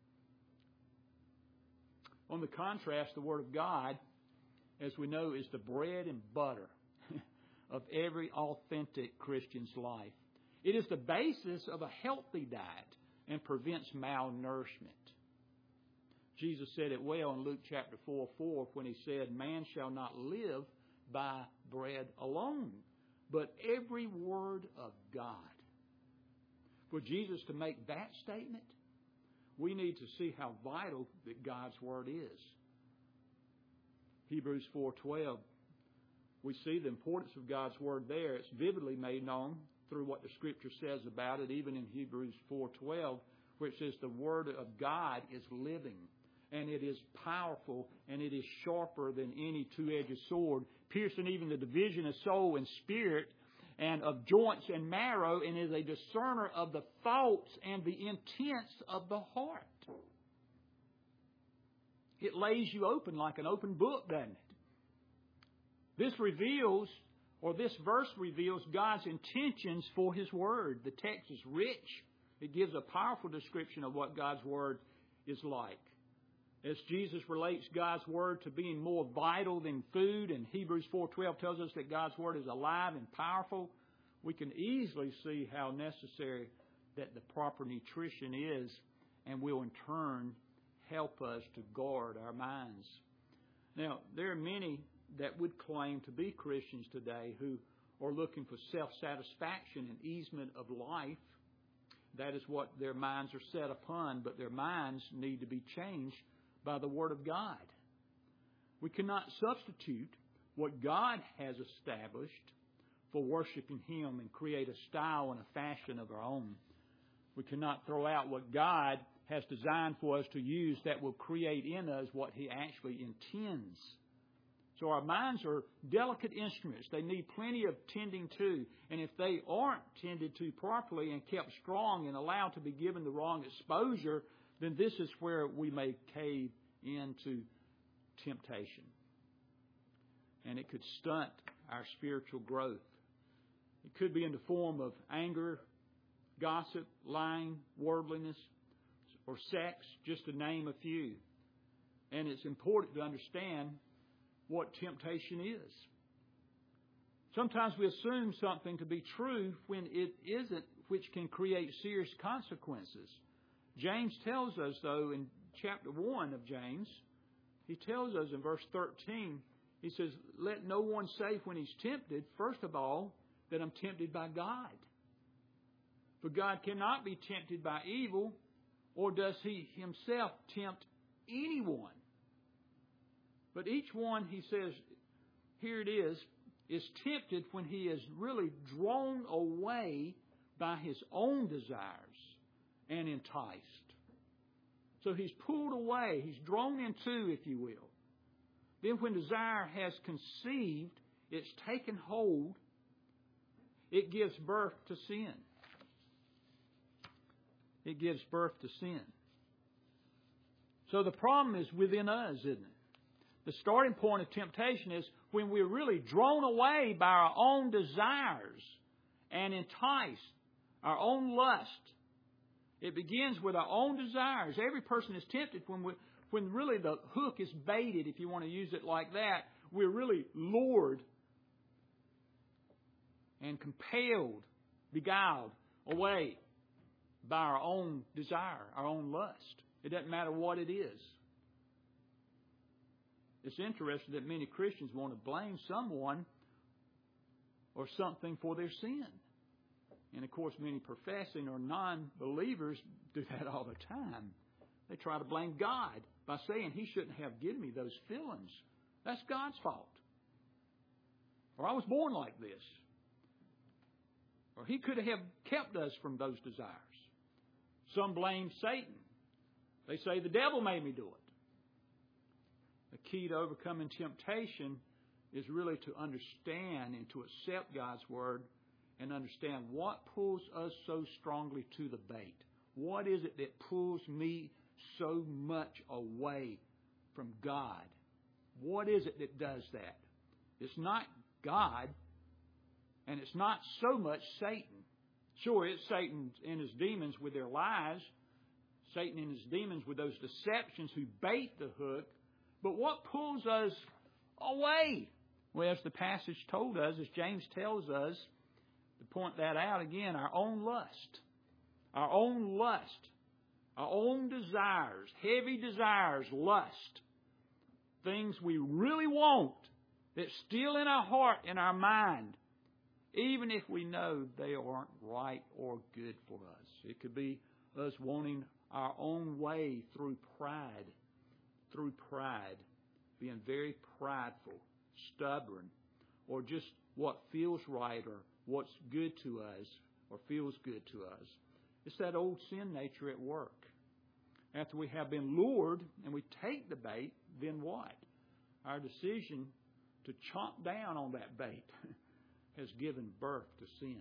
On the contrast, the Word of God, as we know, is the bread and butter of every authentic Christian's life. It is the basis of a healthy diet and prevents malnourishment. Jesus said it well in Luke chapter 4:4 when he said, "Man shall not live by bread alone, but every word of God." For Jesus to make that statement, we need to see how vital that God's Word is. Hebrews 4:12, we see the importance of God's Word there. It's vividly made known through what the Scripture says about it, even in Hebrews 4:12, where it says the Word of God is living, and it is powerful, and it is sharper than any two-edged sword, piercing even the division of soul and spirit, and of joints and marrow, and is a discerner of the thoughts and the intents of the heart. It lays you open like an open book, doesn't it? This verse reveals God's intentions for His Word. The text is rich. It gives a powerful description of what God's Word is like. As Jesus relates God's Word to being more vital than food, and Hebrews 4:12 tells us that God's Word is alive and powerful, we can easily see how necessary that the proper nutrition is, and will in turn help us to guard our minds. Now, there are many that would claim to be Christians today who are looking for self-satisfaction and easement of life. That is what their minds are set upon, but their minds need to be changed by the Word of God. We cannot substitute what God has established for worshiping Him and create a style and a fashion of our own. We cannot throw out what God has designed for us to use that will create in us what He actually intends. So our minds are delicate instruments. They need plenty of tending to. And if they aren't tended to properly and kept strong and allowed to be given the wrong exposure, then this is where we may cave into temptation. And it could stunt our spiritual growth. It could be in the form of anger, gossip, lying, worldliness, or sex, just to name a few. And it's important to understand what temptation is. Sometimes we assume something to be true when it isn't, which can create serious consequences. James tells us, though, in chapter 1 of James, he tells us in verse 13, he says, "Let no one say when he's tempted, first of all, that I'm tempted by God. For God cannot be tempted by evil, or does He Himself tempt anyone. But each one," he says, here it is tempted when he is really drawn away by his own desires and enticed. So he's pulled away, he's drawn into, if you will. Then when desire has conceived, it's taken hold, it gives birth to sin. It gives birth to sin. So the problem is within us, isn't it? The starting point of temptation is when we're really drawn away by our own desires and enticed, our own lust. It begins with our own desires. Every person is tempted when really the hook is baited, if you want to use it like that, we're really lured and compelled, beguiled away by our own desire, our own lust. It doesn't matter what it is. It's interesting that many Christians want to blame someone or something for their sin. And of course, many professing or non-believers do that all the time. They try to blame God by saying He shouldn't have given me those feelings. That's God's fault. Or I was born like this. Or He could have kept us from those desires. Some blame Satan. They say the devil made me do it. The key to overcoming temptation is really to understand and to accept God's Word and understand what pulls us so strongly to the bait. What is it that pulls me so much away from God? What is it that does that? It's not God, and it's not so much Satan. Sure, it's Satan and his demons with their lies, Satan and his demons with those deceptions who bait the hook, but what pulls us away? Well, as the passage told us, as James tells us, to point that out again, our own lust, our own desires, heavy desires, lust, things we really want that's still in our heart, in our mind, even if we know they aren't right or good for us. It could be us wanting our own way through pride, being very prideful, stubborn, or just what feels right or what's good to us or feels good to us. It's that old sin nature at work. After we have been lured and we take the bait, then what? Our decision to chomp down on that bait has given birth to sin.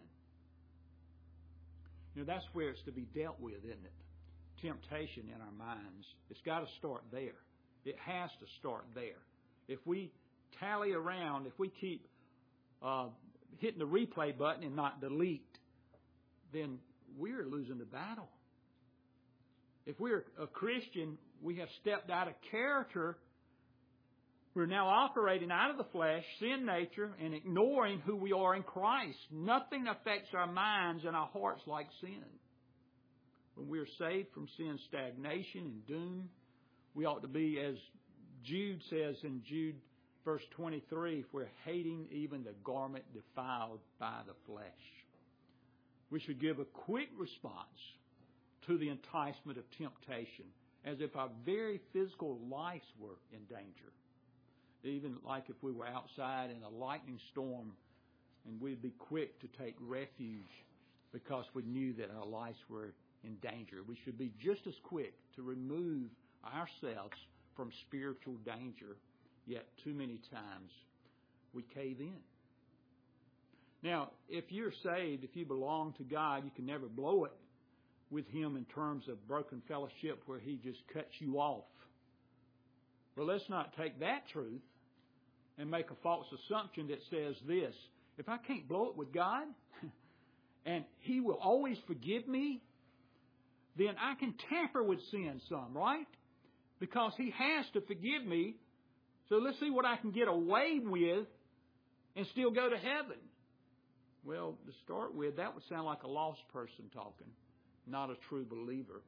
You know, that's where it's to be dealt with, isn't it? Temptation in our minds. It's got to start there. It has to start there. If we tally around, if we keep hitting the replay button and not delete, then we're losing the battle. If we're a Christian, we have stepped out of character. We're now operating out of the flesh, sin nature, and ignoring who we are in Christ. Nothing affects our minds and our hearts like sin. When we're saved from sin's stagnation and doom, we ought to be, as Jude says in Jude verse 23, if we're hating even the garment defiled by the flesh. We should give a quick response to the enticement of temptation, as if our very physical lives were in danger. Even like if we were outside in a lightning storm, and we'd be quick to take refuge because we knew that our lives were in danger. We should be just as quick to remove ourselves from spiritual danger, yet too many times we cave in. Now, if you're saved, if you belong to God, you can never blow it with Him in terms of broken fellowship where He just cuts you off. Well, let's not take that truth and make a false assumption that says this: if I can't blow it with God and He will always forgive me, then I can tamper with sin some, right? Because He has to forgive me. So let's see what I can get away with and still go to heaven. Well, to start with, that would sound like a lost person talking, not a true believer.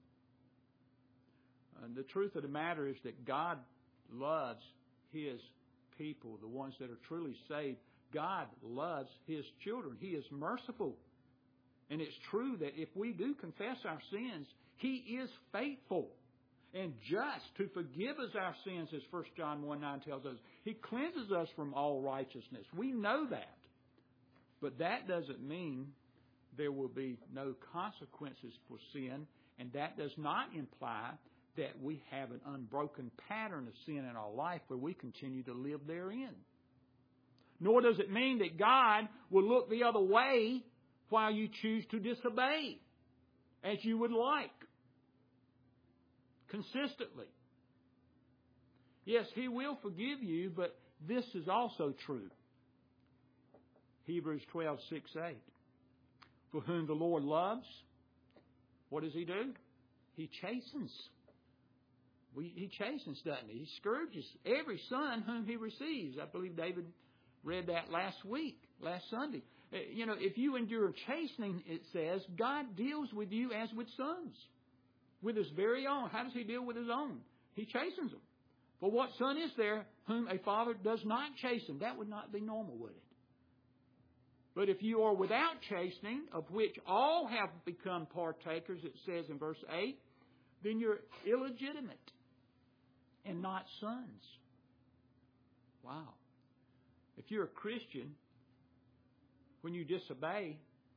And the truth of the matter is that God loves His people, the ones that are truly saved. God loves His children. He is merciful. And it's true that if we do confess our sins, He is faithful and just to forgive us our sins, as 1 John 1:9 tells us. He cleanses us from all righteousness. We know that. But that doesn't mean there will be no consequences for sin, and that does not imply that we have an unbroken pattern of sin in our life where we continue to live therein. Nor does it mean that God will look the other way while you choose to disobey as you would like, consistently. Yes, He will forgive you, but this is also true. Hebrews 12:6-8. For whom the Lord loves, what does He do? He chastens. He chastens, doesn't he? He scourges every son whom he receives. I believe David read that last Sunday. If you endure chastening, it says, God deals with you as with sons, with his very own. How does he deal with his own? He chastens them. For what son is there whom a father does not chasten? That would not be normal, would it? But if you are without chastening, of which all have become partakers, it says in verse 8, then you're illegitimate and not sons. Wow. If you're a Christian, when you disobey,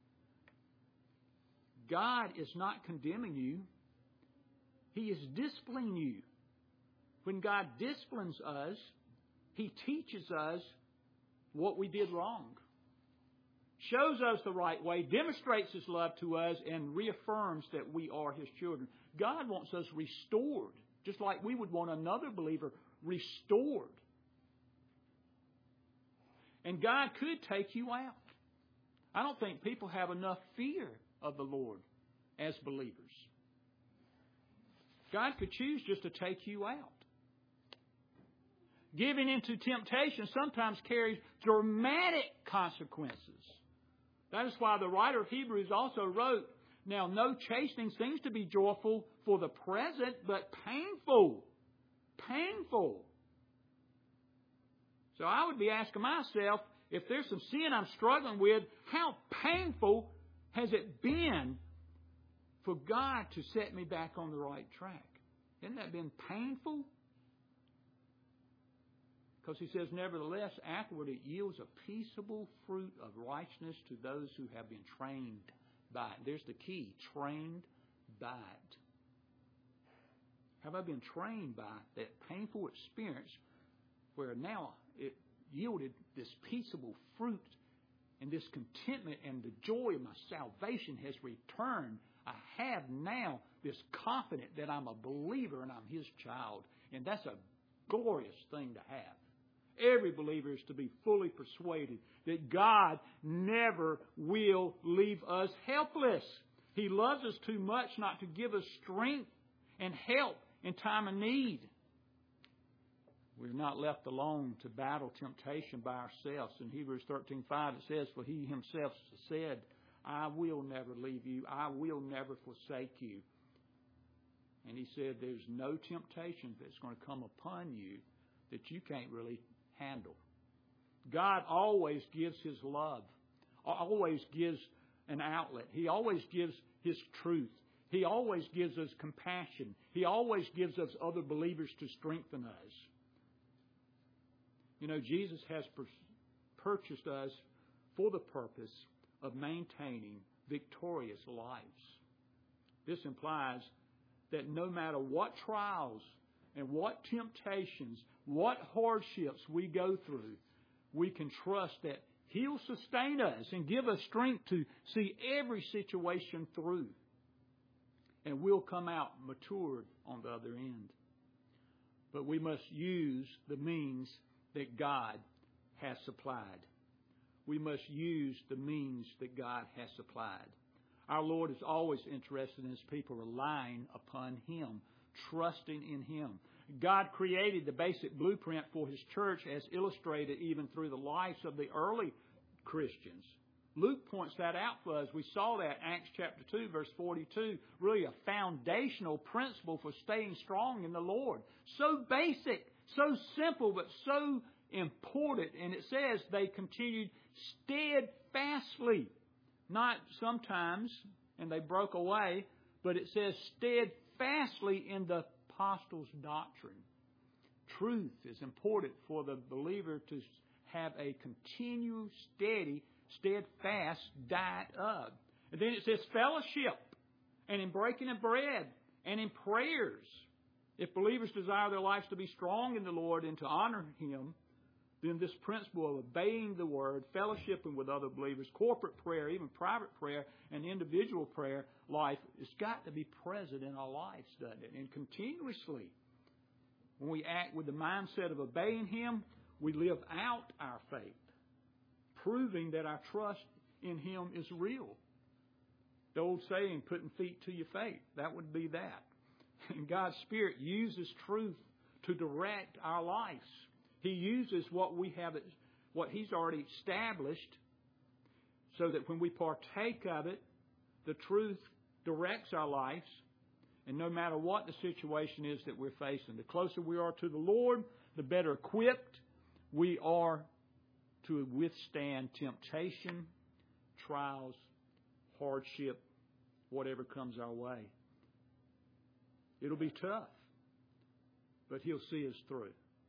God is not condemning you. He is disciplining you. When God disciplines us, He teaches us what we did wrong, shows us the right way, demonstrates His love to us, and reaffirms that we are His children. God wants us restored, just like we would want another believer restored. And God could take you out. I don't think people have enough fear of the Lord as believers. God could choose just to take you out. Giving into temptation sometimes carries dramatic consequences. That is why the writer of Hebrews also wrote, now no chastening seems to be joyful for the present, but painful. Painful. So I would be asking myself, if there's some sin I'm struggling with, how painful has it been for God to set me back on the right track? Hasn't that been painful? Because he says, nevertheless, afterward it yields a peaceable fruit of righteousness to those who have been trained by it. There's the key, trained by it. Have I been trained by that painful experience where now it yielded this peaceable fruit and this contentment and the joy of my salvation has returned. I have now this confidence that I'm a believer and I'm His child. And that's a glorious thing to have. Every believer is to be fully persuaded that God never will leave us helpless. He loves us too much not to give us strength and help in time of need. We're not left alone to battle temptation by ourselves. In Hebrews 13:5 it says, for He Himself said, I will never leave you. I will never forsake you. And He said there's no temptation that's going to come upon you that you can't really handle. God always gives His love, always gives an outlet. He always gives His truth. He always gives us compassion. He always gives us other believers to strengthen us. You know, Jesus has purchased us for the purpose of maintaining victorious lives. This implies that no matter what trials and what temptations, what hardships we go through, we can trust that He'll sustain us and give us strength to see every situation through. And we'll come out matured on the other end. But we must use the means that God has supplied. We must use the means that God has supplied. Our Lord is always interested in His people relying upon Him, trusting in Him. God created the basic blueprint for His church as illustrated even through the lives of the early Christians. Luke points that out for us. We saw that Acts chapter 2, verse 42, really a foundational principle for staying strong in the Lord. So basic, so simple, but so important. And it says they continued steadfastly. Not sometimes, and they broke away, but it says steadfastly in the apostles' doctrine. Truth is important for the believer to have a continual, steadfast diet of. And then it says fellowship, and in breaking of bread, and in prayers. If believers desire their lives to be strong in the Lord and to honor Him, then this principle of obeying the Word, fellowshipping with other believers, corporate prayer, even private prayer, and individual prayer life, has got to be present in our lives, doesn't it? And continuously. When we act with the mindset of obeying Him, we live out our faith, proving that our trust in Him is real. The old saying, putting feet to your faith, that would be that. And God's Spirit uses truth to direct our lives. He uses what He's already established so that when we partake of it, the truth directs our lives. And no matter what the situation is that we're facing, the closer we are to the Lord, the better equipped we are to withstand temptation, trials, hardship, whatever comes our way. It'll be tough, but He'll see us through.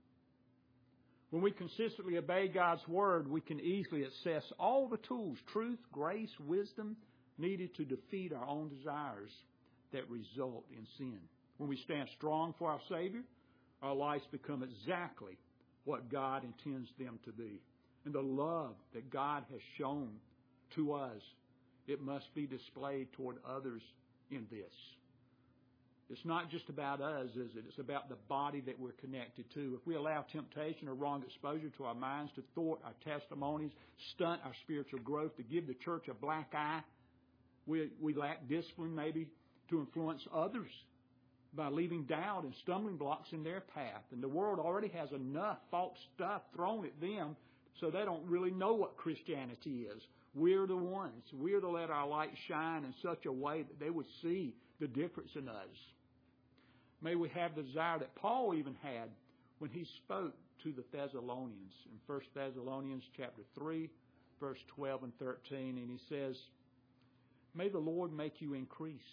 When we consistently obey God's Word, we can easily assess all the tools, truth, grace, wisdom, needed to defeat our own desires that result in sin. When we stand strong for our Savior, our lives become exactly what God intends them to be. And the love that God has shown to us, it must be displayed toward others in this. It's not just about us, is it? It's about the body that we're connected to. If we allow temptation or wrong exposure to our minds to thwart our testimonies, stunt our spiritual growth, to give the church a black eye, we lack discipline maybe to influence others by leaving doubt and stumbling blocks in their path. And the world already has enough false stuff thrown at them so they don't really know what Christianity is. We're the ones. We're to let our light shine in such a way that they would see the difference in us. May we have the desire that Paul even had when he spoke to the Thessalonians in 1 Thessalonians chapter 3, verse 12 and 13. And he says, "May the Lord make you increase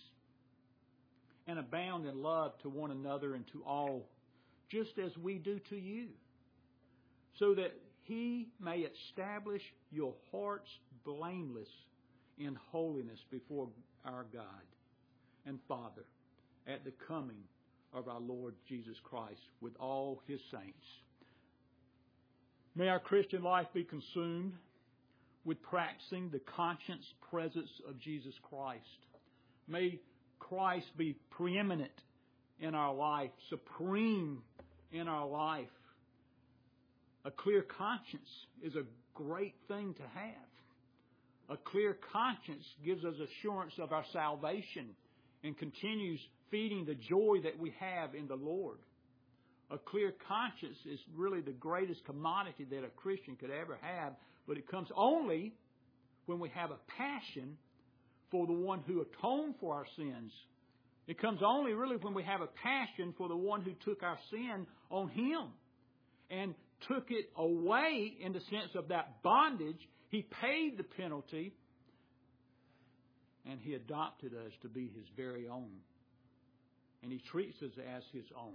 and abound in love to one another and to all, just as we do to you, so that He may establish your hearts blameless in holiness before our God and Father at the coming of our Lord Jesus Christ with all His saints." May our Christian life be consumed with practicing the conscious presence of Jesus Christ. May Christ be preeminent in our life, supreme in our life. A clear conscience is a great thing to have. A clear conscience gives us assurance of our salvation and continues feeding the joy that we have in the Lord. A clear conscience is really the greatest commodity that a Christian could ever have, but it comes only when we have a passion for the one who atoned for our sins. It comes only really when we have a passion for the one who took our sin on Him and took it away in the sense of that bondage. He paid the penalty and He adopted us to be His very own. And He treats us as His own.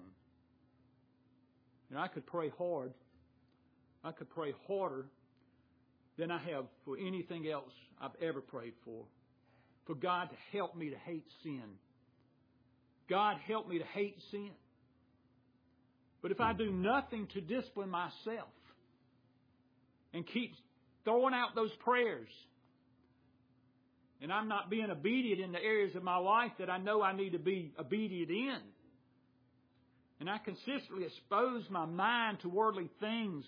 And I could pray hard. I could pray harder than I have for anything else I've ever prayed for. For God to help me to hate sin. God help me to hate sin. But if I do nothing to discipline myself and keep throwing out those prayers, and I'm not being obedient in the areas of my life that I know I need to be obedient in, and I consistently expose my mind to worldly things,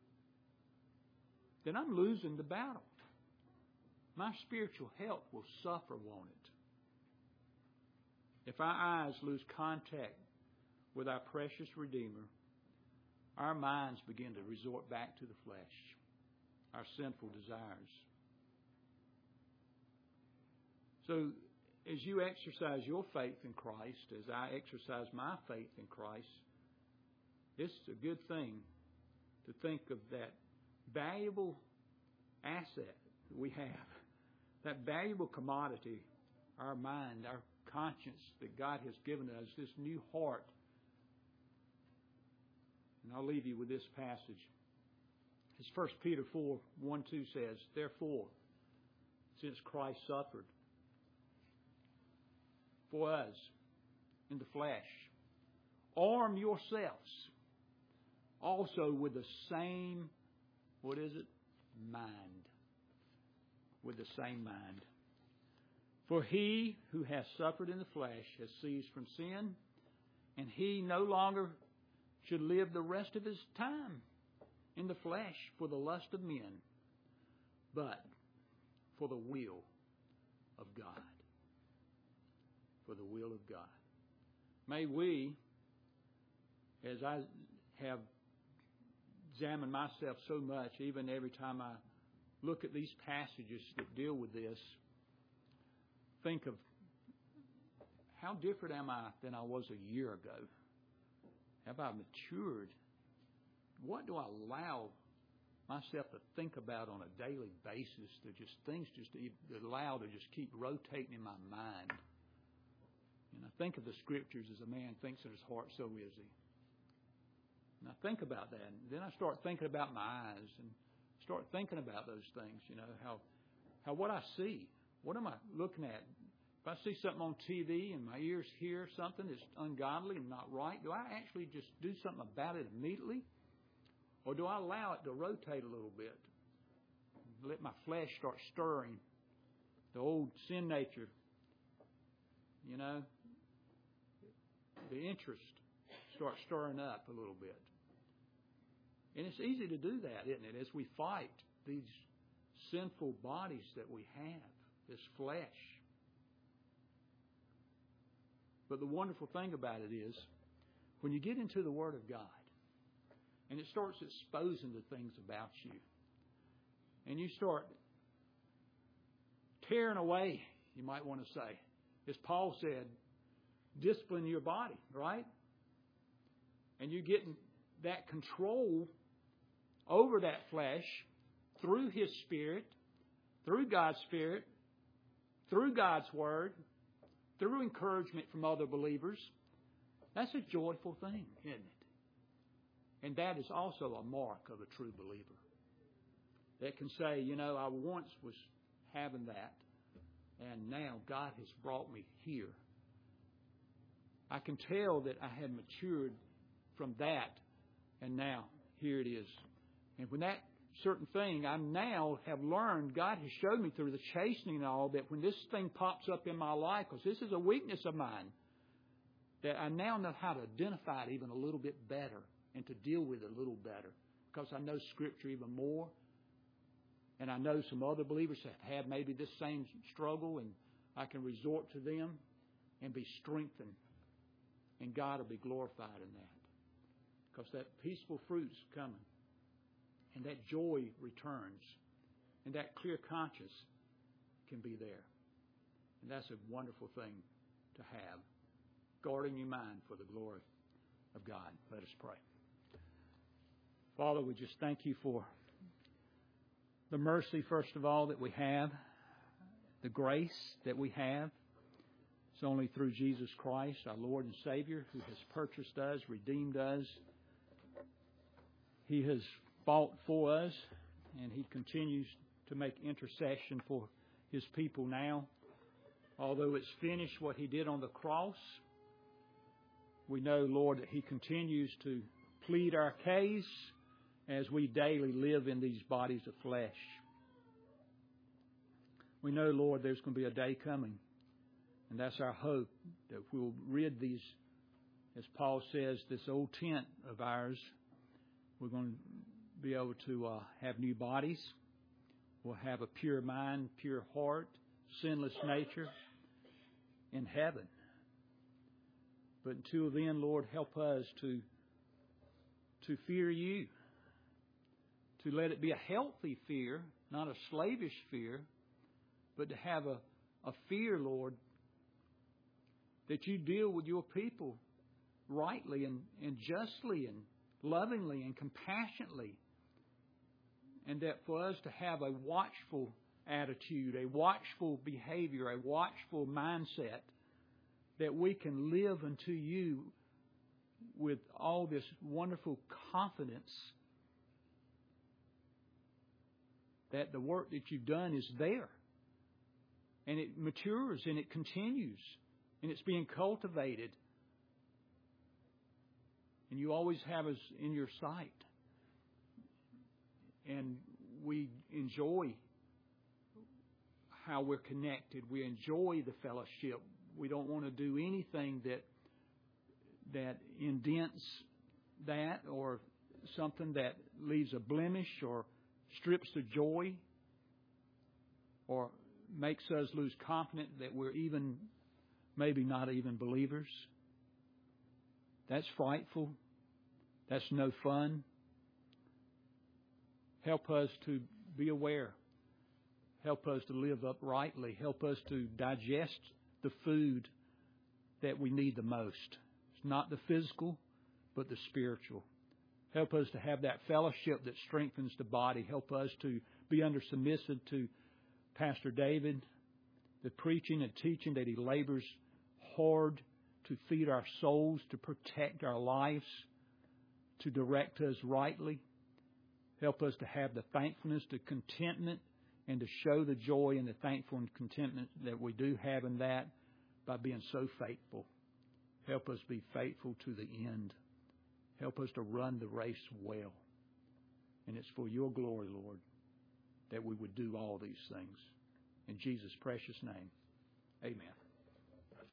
then I'm losing the battle. My spiritual health will suffer, won't it? If our eyes lose contact with our precious Redeemer, our minds begin to resort back to the flesh, our sinful desires. So, as you exercise your faith in Christ, as I exercise my faith in Christ, it's a good thing to think of that valuable asset that we have, that valuable commodity, our mind, our conscience that God has given us, this new heart. And I'll leave you with this passage. As 1 Peter 4, 1-2 says, "Therefore, since Christ suffered for us in the flesh, arm yourselves also with the same," what is it? Mind. With the same mind. "For he who has suffered in the flesh has ceased from sin, and he no longer should live the rest of his time in the flesh for the lust of men, but for the will of God." For the will of God. May we, as I have examined myself so much, even every time I look at these passages that deal with this, think of how different am I than I was a year ago? Have I matured? What do I allow myself to think about on a daily basis? Things allow to just keep rotating in my mind. And I think of the Scriptures as a man thinks in his heart, so is he. And I think about that. And then I start thinking about my eyes and start thinking about those things, how what I see, what am I looking at? If I see something on TV and my ears hear something that's ungodly and not right, do I actually just do something about it immediately? Or do I allow it to rotate a little bit? Let my flesh start stirring. The old sin nature, the interest start stirring up a little bit. And it's easy to do that, isn't it, as we fight these sinful bodies that we have, this flesh. But the wonderful thing about it is, when you get into the Word of God, and it starts exposing the things about you, and you start tearing away, you might want to say, as Paul said, discipline your body, right? And you're getting that control over that flesh through His Spirit, through God's Spirit, through God's Word, through encouragement from other believers. That's a joyful thing, isn't it? And that is also a mark of a true believer. That can say, I once was having that, and now God has brought me here. I can tell that I had matured from that, and now here it is. And when that certain thing, I now have learned, God has showed me through the chastening and all, that when this thing pops up in my life, because this is a weakness of mine, that I now know how to identify it even a little bit better and to deal with it a little better, because I know Scripture even more. And I know some other believers have had maybe this same struggle, and I can resort to them and be strengthened. And God will be glorified in that. Because that peaceful fruit's coming. And that joy returns. And that clear conscience can be there. And that's a wonderful thing to have. Guarding your mind for the glory of God. Let us pray. Father, we just thank you for the mercy, first of all, that we have. The grace that we have. It's only through Jesus Christ, our Lord and Savior, who has purchased us, redeemed us. He has fought for us, and He continues to make intercession for His people now. Although it's finished what He did on the cross, we know, Lord, that He continues to plead our case as we daily live in these bodies of flesh. We know, Lord, there's going to be a day coming. And that's our hope, that we'll rid these, as Paul says, this old tent of ours. We're going to be able to have new bodies. We'll have a pure mind, pure heart, sinless nature in heaven. But until then, Lord, help us to fear You. To let it be a healthy fear, not a slavish fear, but to have a fear, Lord, that You deal with Your people rightly and justly and lovingly and compassionately. And that for us to have a watchful attitude, a watchful behavior, a watchful mindset, that we can live unto You with all this wonderful confidence that the work that You've done is there. And it matures and it continues. And it's being cultivated. And You always have us in Your sight. And we enjoy how we're connected. We enjoy the fellowship. We don't want to do anything that indents that, or something that leaves a blemish or strips the joy or makes us lose confidence that we're even maybe not even believers. That's frightful. That's no fun. Help us to be aware. Help us to live uprightly. Help us to digest the food that we need the most. It's not the physical, but the spiritual. Help us to have that fellowship that strengthens the body. Help us to be under submission to Pastor David, the preaching and teaching that he labors hard to feed our souls, to protect our lives, to direct us rightly. Help us to have the thankfulness, the contentment, and to show the joy and the thankful and contentment that we do have in that by being so faithful. Help us be faithful to the end. Help us to run the race well. And it's for your glory, Lord, that we would do all these things. In Jesus' precious name, amen.